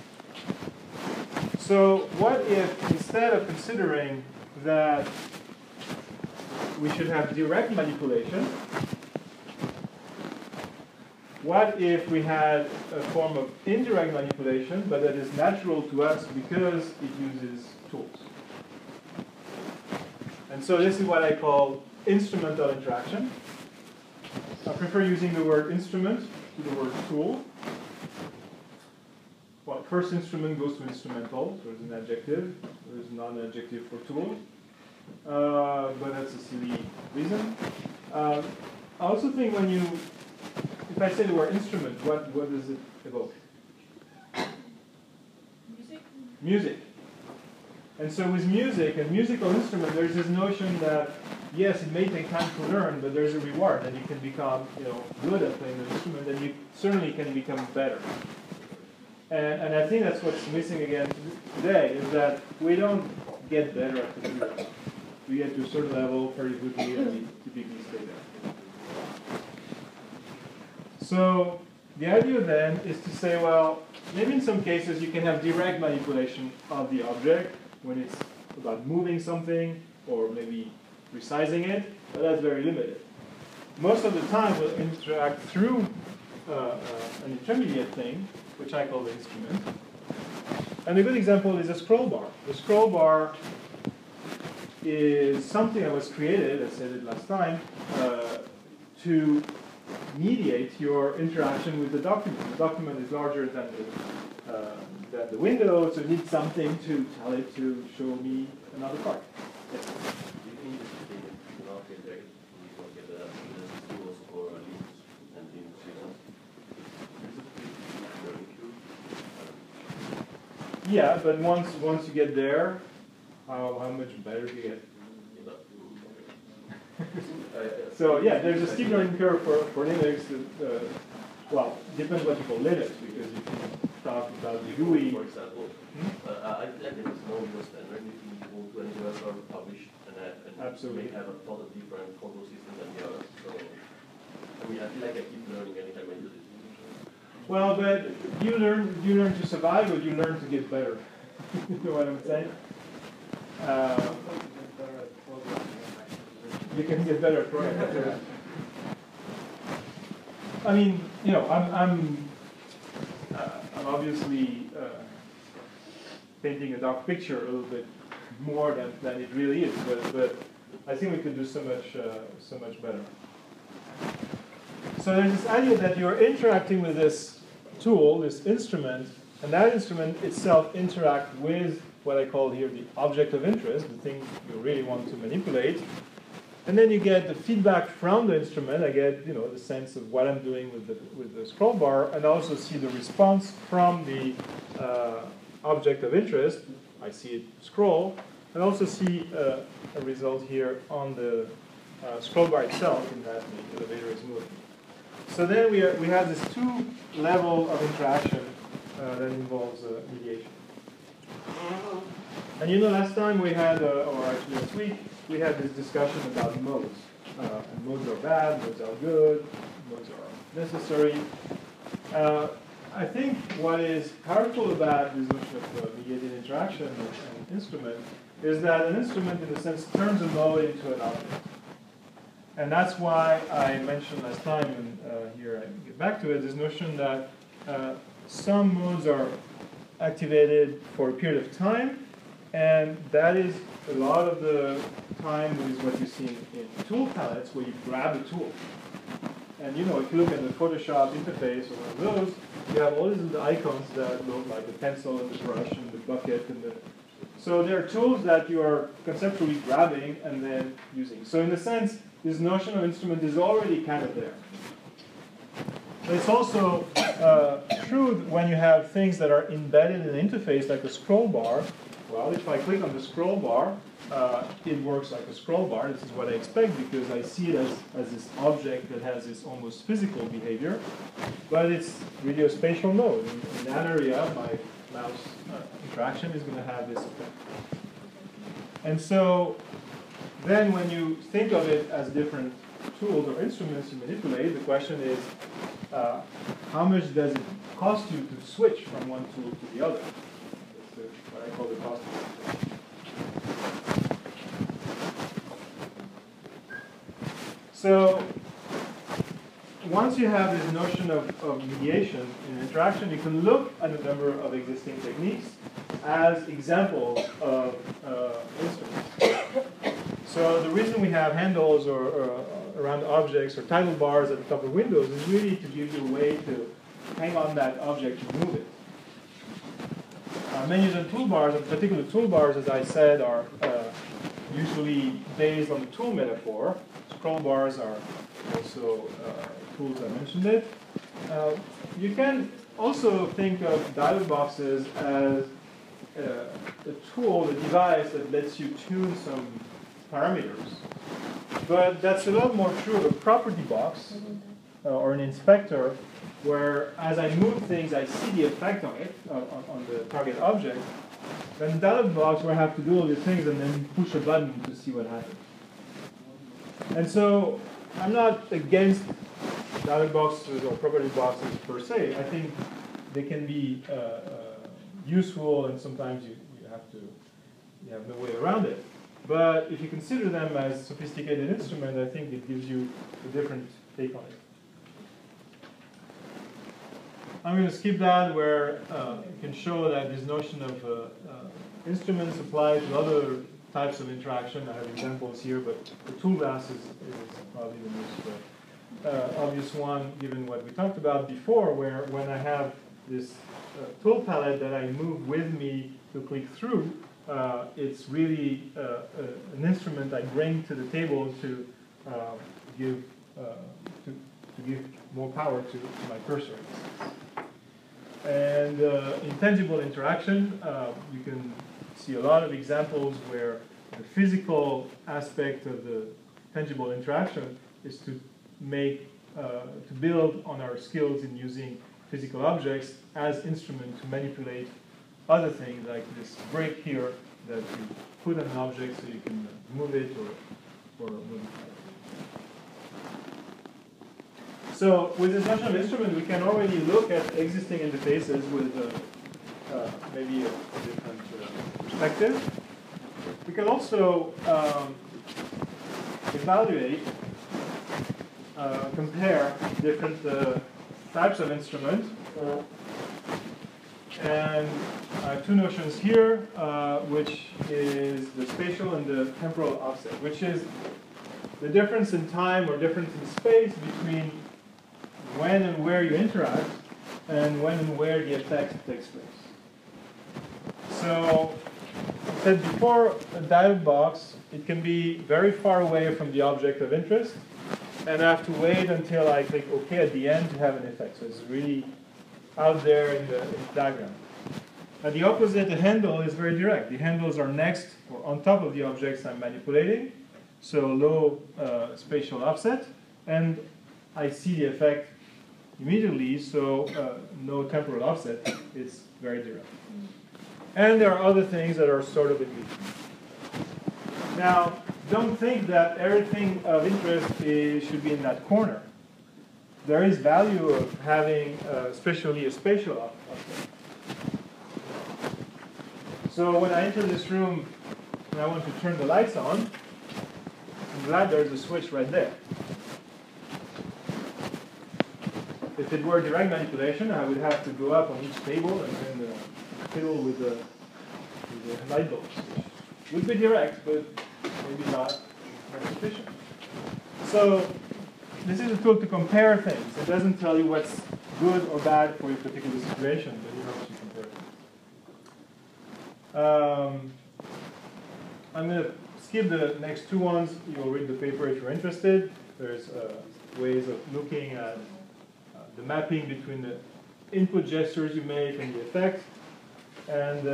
So what if, instead of considering that we should have direct manipulation, what if we had a form of indirect manipulation, but that is natural to us because it uses tools? And so this is what I call instrumental interaction. I prefer using the word instrument to the word tool. Well, first instrument goes to instrumental, so there's an adjective. There's not an adjective for tool. But that's a silly reason. I also think if I say the word instrument, what does it evoke? Music? Music. And so with music and musical instrument, there's this notion that, yes, it may take time to learn, but there's a reward, and you can become good at playing the instrument, and you certainly can become better. And I think that's what's missing again today, is that we don't get better at computers. We get to a certain level very quickly, and we typically stay there. So the idea then is to say, well, maybe in some cases you can have direct manipulation of the object when it's about moving something or maybe resizing it, but that's very limited. Most of the time we'll interact through an intermediate thing, which I call the instrument. And a good example is a scroll bar. The scroll bar is something that was created, I said it last time, to mediate your interaction with the document. The document is larger than the window, so it needs something to tell it to show me another part. Yes. Yeah, but once you get there, how much better do you get? So yeah, there's a steep learning curve for Linux. Well, depends what you call Linux, because you can talk about the GUI. For example, I feel like there is no real standard if you go to anywhere or publish and Absolutely. have a lot of different control systems than the others. So, I mean, I feel like I keep learning anytime I use it. Well, but do you learn to survive, or do you learn to get better? You know what I'm saying? You can get better at programming. I mean, I'm obviously painting a dark picture a little bit more than it really is, but I think we could do so much better. So there's this idea that you're interacting with this tool, this instrument, and that instrument itself interacts with what I call here the object of interest, the thing you really want to manipulate. And then you get the feedback from the instrument. I get, the sense of what I'm doing with the scroll bar, and I also see the response from the object of interest. I see it scroll, and also see a result here on the scroll bar itself, in that the elevator is moving. So then we have this two level of interaction that involves mediation. And last time we had, or actually last week, we had this discussion about modes. And modes are bad, modes are good, modes are necessary. I think what is powerful about this notion of mediated interaction and instrument is that an instrument, in a sense, turns a mode into an object. And that's why I mentioned last time, and here I get back to it, this notion that some modes are activated for a period of time, and that is a lot of the time is what you see in tool palettes, where you grab a tool. And if you look at the Photoshop interface or one of those, you have all these little icons that look like the pencil and the brush and the bucket and the... So there are tools that you are conceptually grabbing and then using. So in a sense, this notion of instrument is already kind of there. But it's also true when you have things that are embedded in an interface, like a scroll bar. Well, if I click on the scroll bar, it works like a scroll bar. This is what I expect, because I see it as this object that has this almost physical behavior. But it's really a spatial node. In that area, my mouse interaction is going to have this effect. And so then when you think of it as different tools or instruments to manipulate, the question is, how much does it cost you to switch from one tool to the other? That's what I call the cost of switch. So once you have this notion of mediation in interaction, you can look at a number of existing techniques as examples of instruments. So the reason we have handles or around objects or title bars at the top of windows is really to give you a way to hang on that object and move it. Menus and toolbars, and particular toolbars, as I said, are usually based on the tool metaphor. Scroll bars are also tools, I mentioned it. You can also think of dialog boxes as a tool, a device that lets you tune some parameters. But that's a lot more true of a property box or an inspector, where as I move things, I see the effect on it, on the target object. Then dialog box, where I have to do all these things and then push a button to see what happens. And so I'm not against dialog boxes or property boxes per se. I think they can be useful, and sometimes you have no way around it. But if you consider them as sophisticated instruments, I think it gives you a different take on it. I'm going to skip that, where you can show that this notion of instruments applies to other types of interaction. I have examples here, but the tool glass is probably the most obvious one, given what we talked about before, where when I have this tool palette that I move with me to click through, it's really an instrument I bring to the table to give more power to my cursor. And intangible interaction, you can see a lot of examples where the physical aspect of the tangible interaction is to build on our skills in using physical objects as instruments to manipulate other things, like this brick here that you put on an object so you can move it or modify it. So with this notion of instrument, we can already look at existing interfaces with maybe a different perspective. We can also evaluate, compare different types of instruments. And I have two notions here, which is the spatial and the temporal offset, which is the difference in time or difference in space between when and where you interact and when and where the effect takes place. So, I said before, a dialog box, it can be very far away from the object of interest, and I have to wait until I click OK at the end to have an effect. So it's really out there in the diagram. Now the opposite, the handle, is very direct. The handles are next or on top of the objects I'm manipulating, so low spatial offset, and I see the effect immediately, so no temporal offset. It's very direct. And there are other things that are sort of in between. Now, don't think that everything of interest should be in that corner. There is value of having especially a spatial offset. So when I enter this room and I want to turn the lights on, I'm glad there's a switch right there. If it were direct manipulation, I would have to go up on each table and then fiddle with the light bulbs. Would be direct, but maybe not very efficient. So this is a tool to compare things. It doesn't tell you what's good or bad for your particular situation, but it helps you compare things. I'm going to skip the next two ones. You'll read the paper if you're interested. There's ways of looking at the mapping between the input gestures you make and the effect. And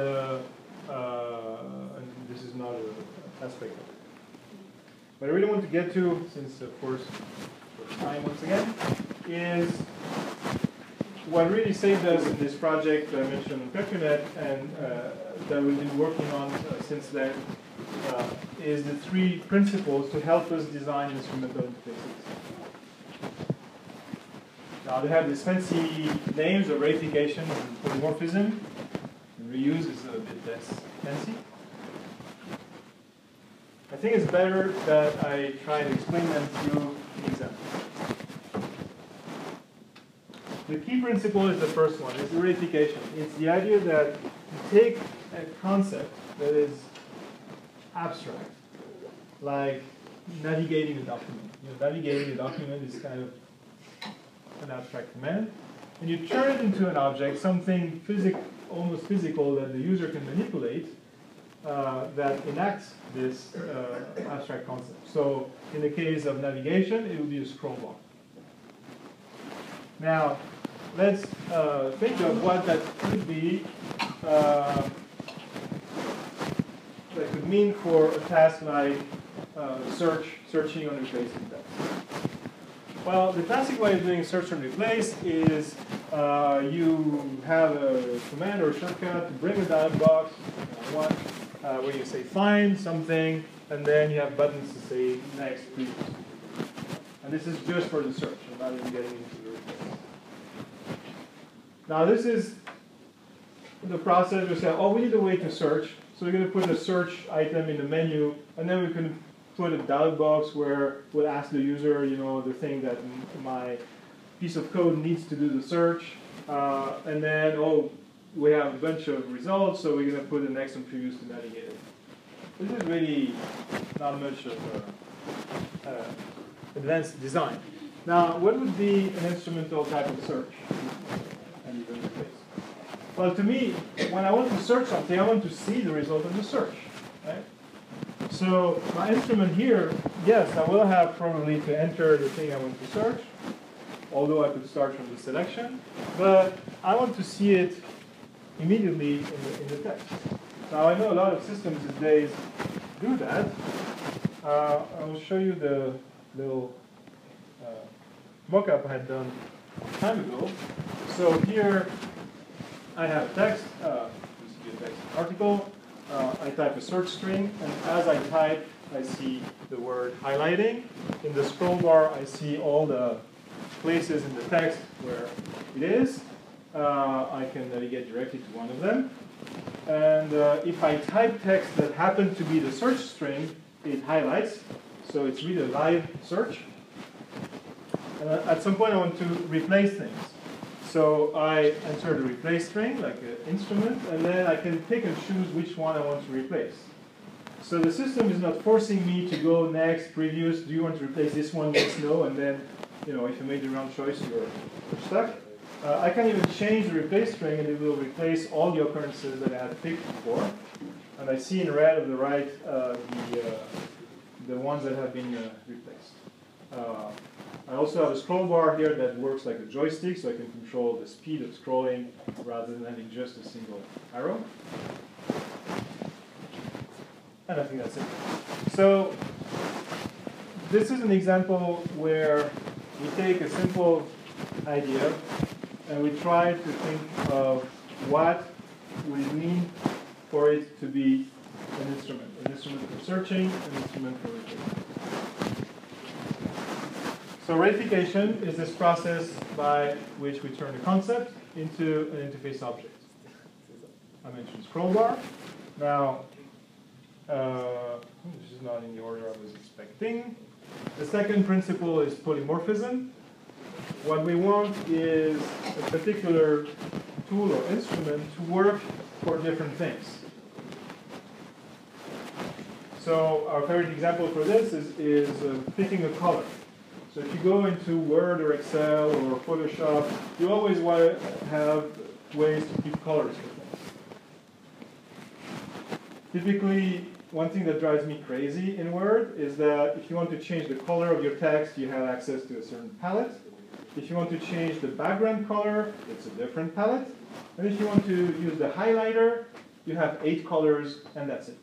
this is not an aspect of it. What I really want to get to, since of course for time once again, is what really saved us in this project I mentioned on Petronet and that we've been working on since then is the three principles to help us design instrumental interfaces. Now they have these fancy names of reification and polymorphism. And reuse is a bit less fancy. I think it's better that I try to explain them through an example. The key principle is the first one, it's the reification. It's the idea that you take a concept that is abstract, like navigating a document. Navigating a document is kind of an abstract command, and you turn it into an object, something almost physical that the user can manipulate, that enacts this abstract concept. So in the case of navigation, it would be a scroll bar. Now, let's think of what that could be, that could mean for a task like searching and replacing text. Well, the classic way of doing search and replace is you have a command or a shortcut to bring a dialog box, where you say find something, and then you have buttons to say next, previous. And this is just for the search. I'm not even getting into the replace. Now this is the process. We say, oh, we need a way to search. So we're going to put a search item in the menu, and then we can put a dialog box where we'll ask the user, the thing that my piece of code needs to do the search. And then, we have a bunch of results, so we're going to put the next and previous to navigate it. This is really not much of advanced design. Now, what would be an instrumental type of search? And even replace. Well, to me, when I want to search something, I want to see the result of the search, right? So my instrument here, yes, I will have probably to enter the thing I want to search, although I could start from the selection, but I want to see it immediately in the text. Now I know a lot of systems these days do that. I'll show you the little mock-up I had done a time ago. So here I have text, this is a text article. I type a search string, and as I type, I see the word highlighting. In the scroll bar, I see all the places in the text where it is. I can navigate directly to one of them. And if I type text that happens to be the search string, it highlights. So it's really a live search. At some point, I want to replace things. So I enter the replace string, like an instrument, and then I can pick and choose which one I want to replace. So the system is not forcing me to go next, previous, do you want to replace this one, yes, no, and then, if you make the wrong choice, you're stuck. I can even change the replace string, and it will replace all the occurrences that I had picked before. And I see in red on the right the ones that have been replaced. I also have a scroll bar here that works like a joystick, so I can control the speed of scrolling rather than having just a single arrow. And I think that's it. So this is an example where we take a simple idea and we try to think of what would it mean for it to be an instrument for searching, an instrument for retrieval. So reification is this process by which we turn a concept into an interface object. I mentioned scroll bar. Now, this is not in the order I was expecting. The second principle is polymorphism. What we want is a particular tool or instrument to work for different things. So our favorite example for this is picking a color. So if you go into Word or Excel or Photoshop, you always want to have ways to pick colors for things. Typically, one thing that drives me crazy in Word is that if you want to change the color of your text, you have access to a certain palette. If you want to change the background color, it's a different palette. And if you want to use the highlighter, you have 8 colors, and that's it.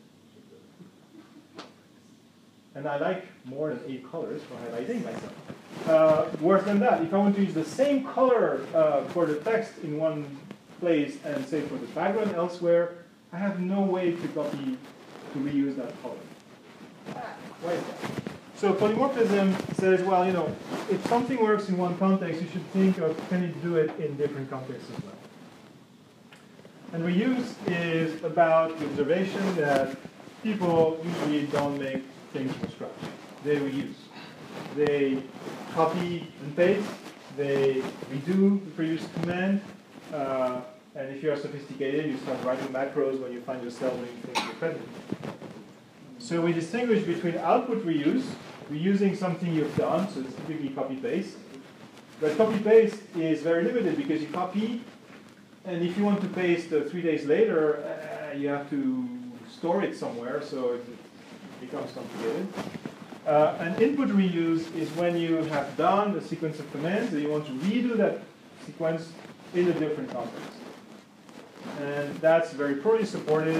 And I like more than 8 colors for highlighting myself. Worse than that, if I want to use the same color for the text in one place and say for the background elsewhere, I have no way to reuse that color. Why is that? So polymorphism says, well, if something works in one context, you should think of, can it do it in different contexts as well? And reuse is about the observation that people usually don't make things from scratch. They reuse. They copy and paste. They redo the previous command. And if you are sophisticated, you start writing macros when you find yourself doing things repetitively. So we distinguish between output reuse, reusing something you've done, so it's typically copy-paste. But copy-paste is very limited because you copy, and if you want to paste 3 days later, you have to store it somewhere, so it becomes complicated. And input reuse is when you have done a sequence of commands and you want to redo that sequence in a different context. And that's very poorly supported.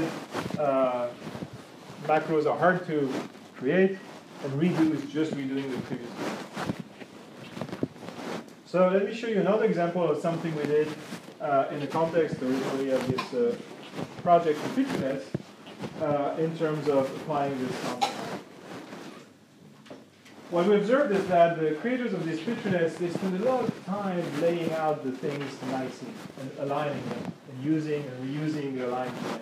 Macros are hard to create, and redo is just redoing the previous one. So let me show you another example of something we did in the context originally of this project for FeatureNet in terms of applying this concept. What we observed is that the creators of these FeatureNets, they spend a lot of time laying out the things nicely and aligning them and using and reusing the align command.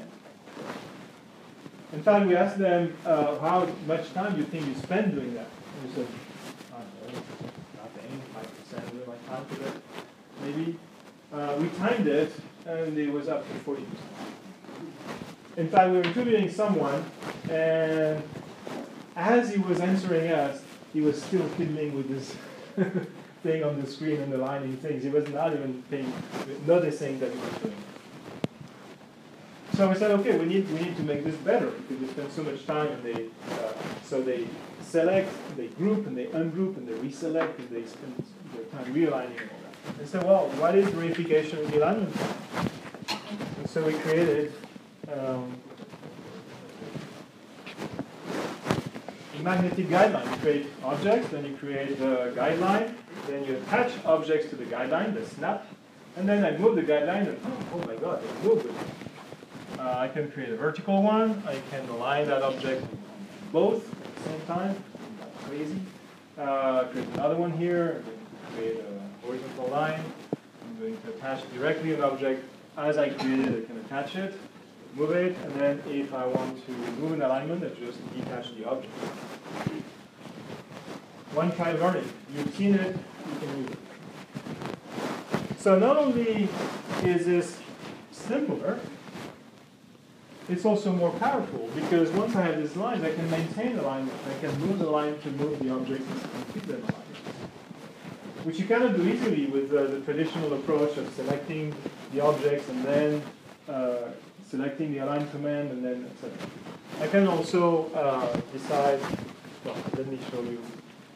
In fact, we asked them how much time do you think you spend doing that? And they said, I don't know, nothing, 5% of my time for that, maybe. We timed it, and it was up to 40%. In fact, we were interviewing someone, and as he was answering us, he was still fiddling with this thing on the screen and aligning things. He was not even noticing that he was doing it. So we said, okay, we need to make this better because they spend so much time, and so they select, they group, and they ungroup, and they reselect, and they spend their time realigning and all that. And so, well, what is reification and realignment? And so we created a magnetic guideline. You create objects, then you create the guideline, then you attach objects to the guideline, the snap, and then I move the guideline, and oh my god, they move it. I can create a vertical one, I can align that object both at the same time, that's crazy. Create another one here, create a horizontal line, I'm going to attach directly an object. As I create it, I can attach it, move it, and then if I want to move an alignment, I just detach the object. One kind of learning. You've seen it, you can use it. So not only is this simpler, it's also more powerful, because once I have these lines, I can maintain the line. I can move the line to move the objects and keep them aligned, which you cannot do easily with the traditional approach of selecting the objects and then selecting the align command and then etc. I can also decide, well, let me show you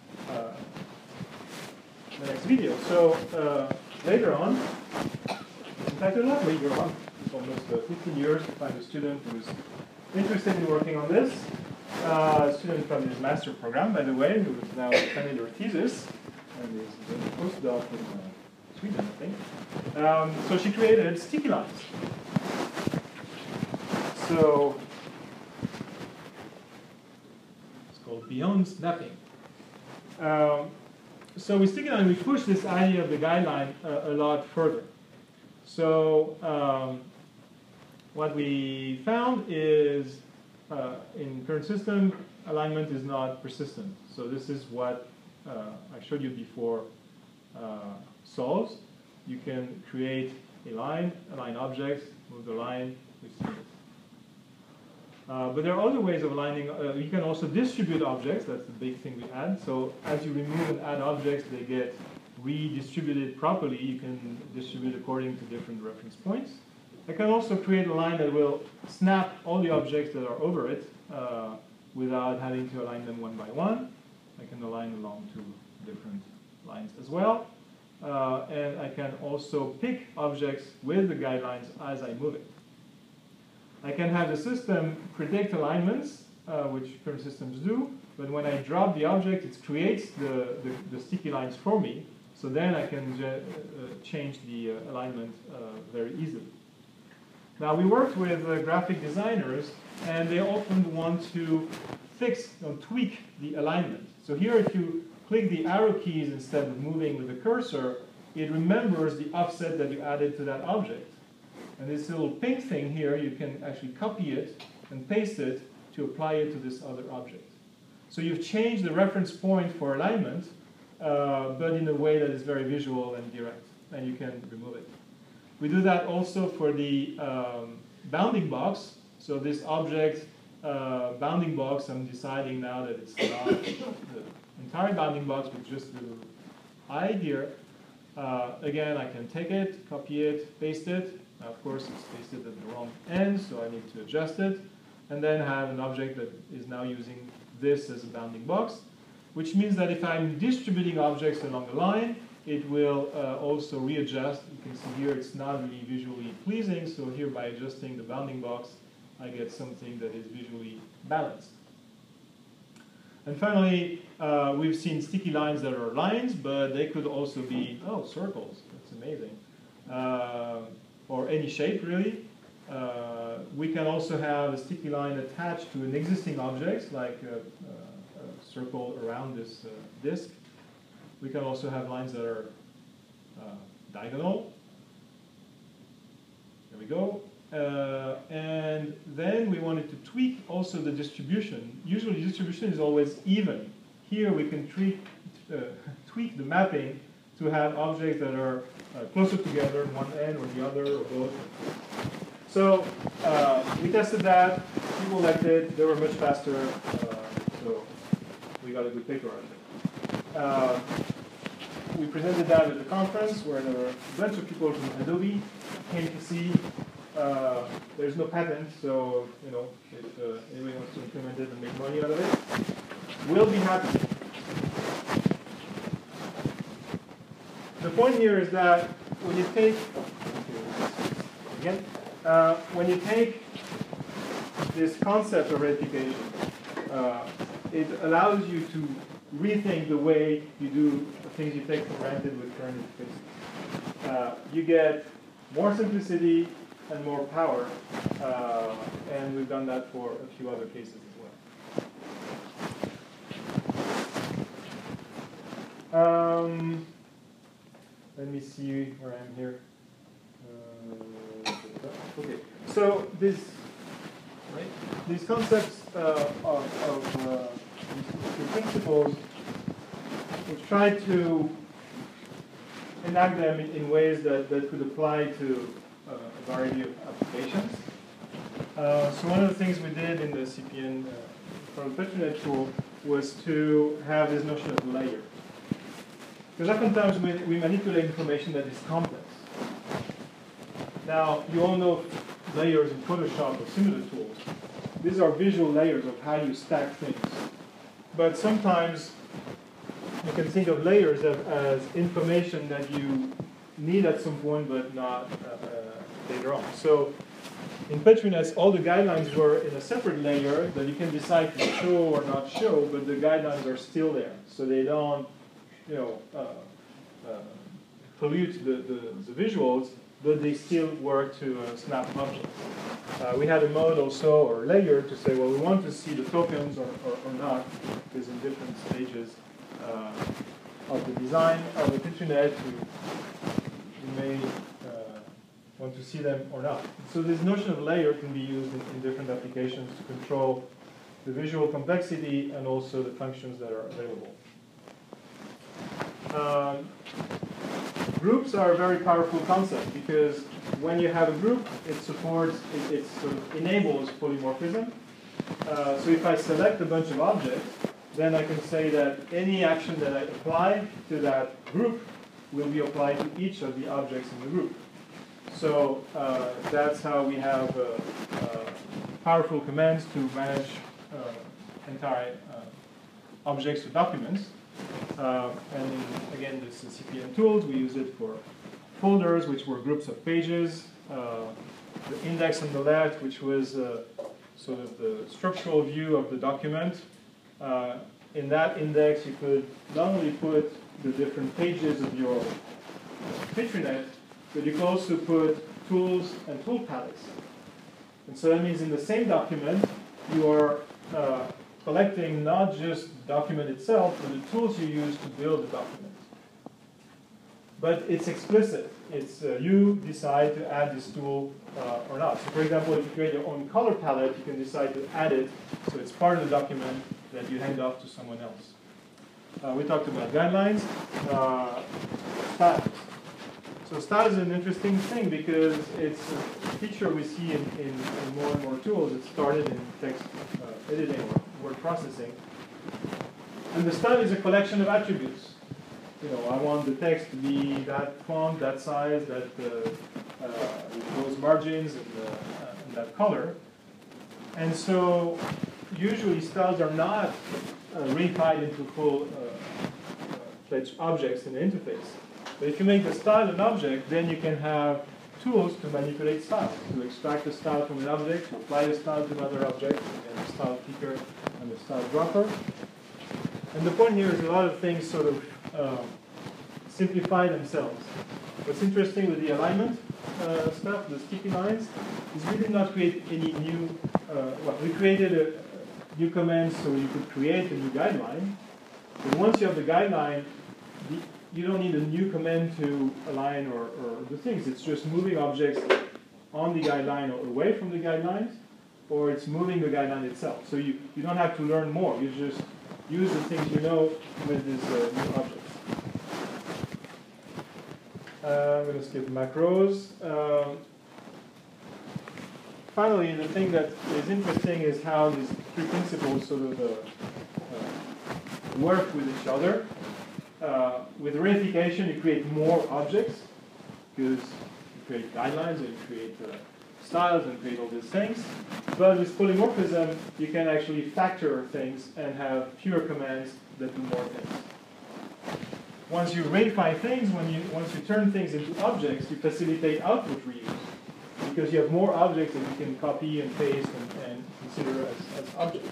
the next video. So later on, in fact not later on, it's almost 15 years to find a student who's interested in working on this. A student from his master program, by the way, who is now defending their thesis, and is doing a postdoc in Sweden, I think. So she created sticky lines. So it's called Beyond Snapping. So with sticky line, we push this idea of the guideline a lot further. So what we found is in current system, alignment is not persistent. So this is what I showed you before solves. You can create a line, align objects, move the line, we've seen it. But there are other ways of aligning. You can also distribute objects. That's the big thing we add. So as you remove and add objects, they get redistributed properly. You can distribute according to different reference points. I can also create a line that will snap all the objects that are over it without having to align them one by one. I can align along two different lines as well. And I can also pick objects with the guidelines as I move it. I can have the system predict alignments, which current systems do, but when I drop the object, it creates the sticky lines for me, so then I can change the alignment very easily. Now, we worked with graphic designers, and they often want to fix or tweak the alignment. So here, if you click the arrow keys instead of moving with the cursor, it remembers the offset that you added to that object. And this little pink thing here, you can actually copy it and paste it to apply it to this other object. So you've changed the reference point for alignment, but in a way that is very visual and direct, and you can remove it. We do that also for the bounding box. So this object bounding box, I'm deciding now that it's not the entire bounding box, but just the I here. Again, I can take it, copy it, paste it. Now, of course, it's pasted at the wrong end, so I need to adjust it, and then have an object that is now using this as a bounding box, which means that if I'm distributing objects along the line, it will also readjust. You can see here it's not really visually pleasing, so here by adjusting the bounding box, I get something that is visually balanced. And finally, we've seen sticky lines that are lines, but they could also be, oh, circles. That's amazing. Or any shape, really. We can also have a sticky line attached to an existing object, like a circle around this disk. We can also have lines that are diagonal. There we go. And then we wanted to tweak also the distribution. Usually distribution is always even. Here we can tweak the mapping to have objects that are closer together, one end or the other, or both. So we tested that, people liked it, they were much faster, so we got a good paper out of it. We presented that at the conference where there were a bunch of people from Adobe came to see. There's no patent, so if anybody wants to implement it and make money out of it, we'll be happy. The point here is that when you take, when you take this concept of replication, it allows you to rethink the way you do the things you take for granted with current interfaces. You get more simplicity and more power, and we've done that for a few other cases as well. Let me see where I am here. Okay, so these concepts of these principles, we try to enact them in ways that could apply to a variety of applications. So one of the things we did in the CPN from the PetriNet tool was to have this notion of layer. Because oftentimes we manipulate information that is complex. Now, you all know layers in Photoshop or similar tools. These are visual layers of how you stack things. But sometimes you can think of layers as information that you need at some point, but not later on. So in PetriNet, all the guidelines were in a separate layer that you can decide to show or not show, but the guidelines are still there. So they don't, pollute the visuals, but they still work to snap objects. We had a mode also, or layer, to say, well, we want to see the tokens or not, because in different stages of the design of the PetriNet, you may want to see them or not. So this notion of layer can be used in different applications to control the visual complexity and also the functions that are available. Groups are a very powerful concept because when you have a group, it sort of enables polymorphism. So if I select a bunch of objects, then I can say that any action that I apply to that group will be applied to each of the objects in the group. So that's how we have powerful commands to manage entire objects or documents. And again, this is CPN tools. We use it for folders, which were groups of pages. The index on the left, which was sort of the structural view of the document. In that index, you could not only put the different pages of your PetriNet, but you could also put tools and tool palettes. And so that means in the same document, you are collecting not just the document itself, but the tools you use to build the document. But it's explicit. It's you decide to add this tool or not. So for example, if you create your own color palette, you can decide to add it, so it's part of the document that you hand off to someone else. We talked about guidelines. Styles. So styles is an interesting thing because it's a feature we see in more and more tools. It started in text editing or word processing. And the style is a collection of attributes. I want the text to be that font, that size, that those margins, and that color. And so usually styles are not reified into full-fledged objects in the interface. But if you make the style an object, then you can have tools to manipulate styles, to extract a style from an object, to apply a style to another object, and a style picker and a style dropper. And the point here is a lot of things sort of simplify themselves. What's interesting with the alignment stuff, the sticky lines, is we did not create any new, we created a new command so you could create a new guideline. But once you have the guideline, you don't need a new command to align or do things. It's just moving objects on the guideline or away from the guidelines, or it's moving the guideline itself. So you don't have to learn more. You just use the things you know with these new objects. I'm going to skip macros. Finally, the thing that is interesting is how these three principles sort of work with each other. With reification, you create more objects because you create guidelines and you create styles and create all these things. But with polymorphism, you can actually factor things and have fewer commands that do more things. Once you reify things, once you turn things into objects, you facilitate output reuse because you have more objects that you can copy and paste and consider as objects.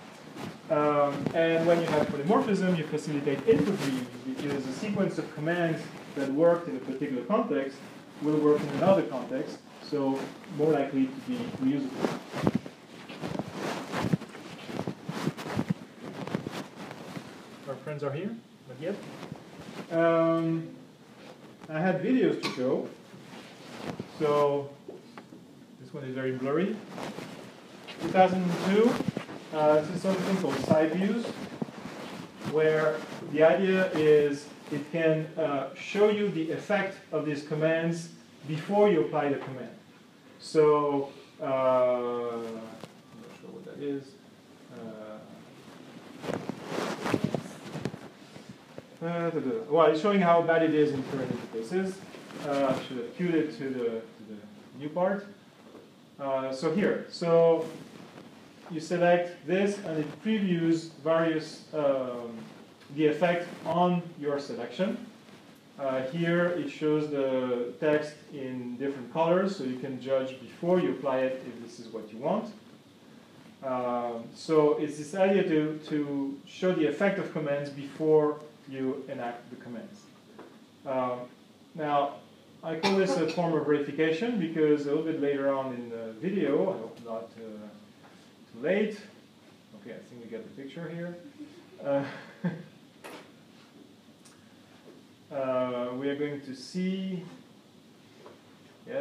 And when you have polymorphism, you facilitate input reuse because a sequence of commands that worked in a particular context will work in another context, so more likely to be reusable. Our friends are here? Not yet? I had videos to show. So this one is very blurry. 2002. This is something called side views, where the idea is it can show you the effect of these commands before you apply the command. So, I'm not sure what that is. Well, it's showing how bad it is in current interfaces. I should have queued it to the new part. So here, so you select this and it previews various, the effect on your selection. Here it shows the text in different colors, so you can judge before you apply it if this is what you want. So it's this idea to show the effect of commands before you enact the commands. Now, I call this a form of verification because a little bit later on in the video, I hope not too late. Okay, I think we get the picture here. We are going to see, yes.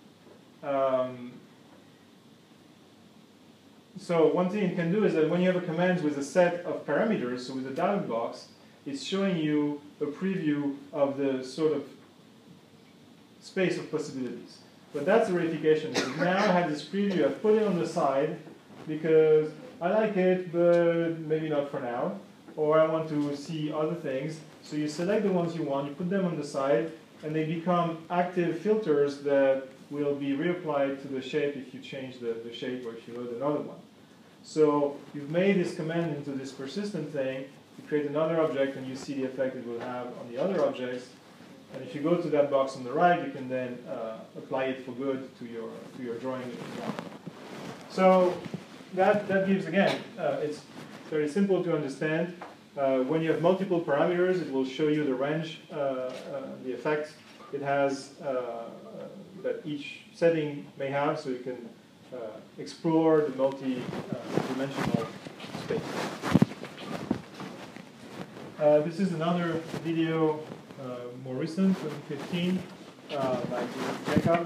So one thing it can do is that when you have a command with a set of parameters, so with a dialog box, it's showing you a preview of the sort of space of possibilities. But that's the verification. Now I have this preview, I've put it on the side because I like it, but maybe not for now. Or I want to see other things. So you select the ones you want, you put them on the side, and they become active filters that will be reapplied to the shape if you change the shape or if you load another one. So you've made this command into this persistent thing, you create another object and you see the effect it will have on the other objects. And if you go to that box on the right, you can then apply it for good to your drawing if you want. So that gives, again, it's very simple to understand. When you have multiple parameters, it will show you the range, the effect it has that each setting may have, so you can explore the multi-dimensional space. This is another video, more recent, 2015, by Jacobs.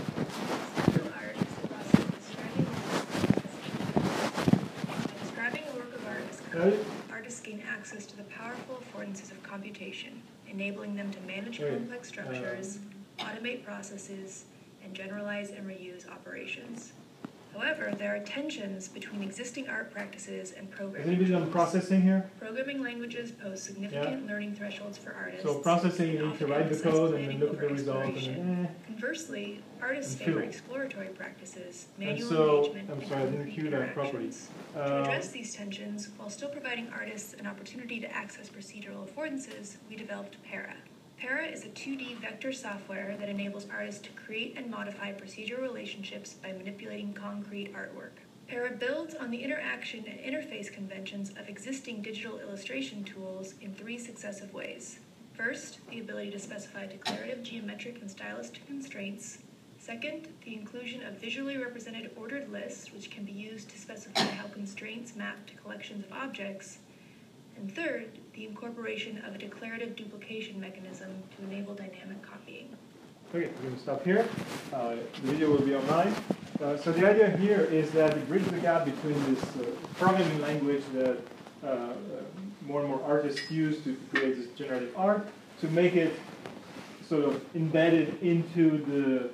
Describing a work of art is code. Artists gain access to the powerful affordances of computation, enabling them to manage complex structures, automate processes, and generalize and reuse operations. However, there are tensions between existing art practices and programming. Has anybody done processing here? Programming languages pose significant learning thresholds for artists. So processing, you need to write the code and then look at the result. And Conversely, artists favor exploratory practices, manual engagement, and interactions. To address these tensions, while still providing artists an opportunity to access procedural affordances, we developed Para. Para is a 2D vector software that enables artists to create and modify procedural relationships by manipulating concrete artwork. Para builds on the interaction and interface conventions of existing digital illustration tools in 3 successive ways. First, the ability to specify declarative geometric and stylistic constraints. Second, the inclusion of visually represented ordered lists, which can be used to specify how constraints map to collections of objects. And third, the incorporation of a declarative duplication mechanism to enable dynamic copying. Okay, we're going to stop here. The video will be online. So the idea here is that we bridge the gap between this programming language that more and more artists use to create this generative art, to make it sort of embedded into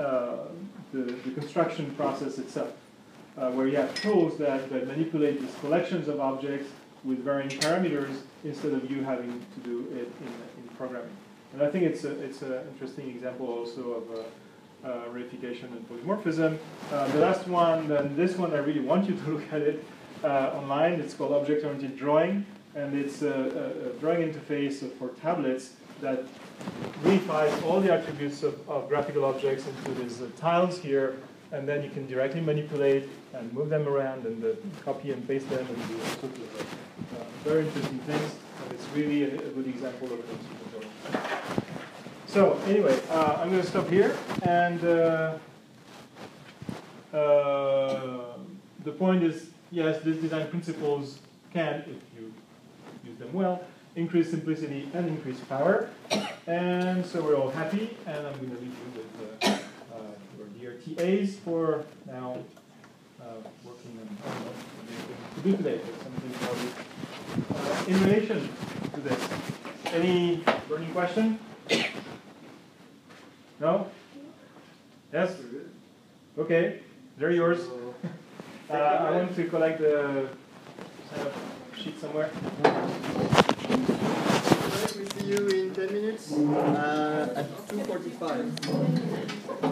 the construction process itself, where you have tools that manipulate these collections of objects with varying parameters instead of you having to do it in programming. And I think it's an interesting example also of reification and polymorphism. The last one, and this one, I really want you to look at it online. It's called Object-Oriented Drawing, and it's a drawing interface for tablets that reifies all the attributes of graphical objects into these tiles here, and then you can directly manipulate and move them around and copy and paste them and do all sorts of very interesting things. And it's really a good example of it. So anyway, I'm going to stop here. And the point is, yes, these design principles can, if you use them well, increase simplicity and increase power. And so we're all happy. And I'm going to leave you with your dear TAs for now working on to do today. Something more in relation to this. Any question? No? Yes? Okay, they're yours. I want to collect the sheet somewhere. We see you in 10 minutes at 2:45.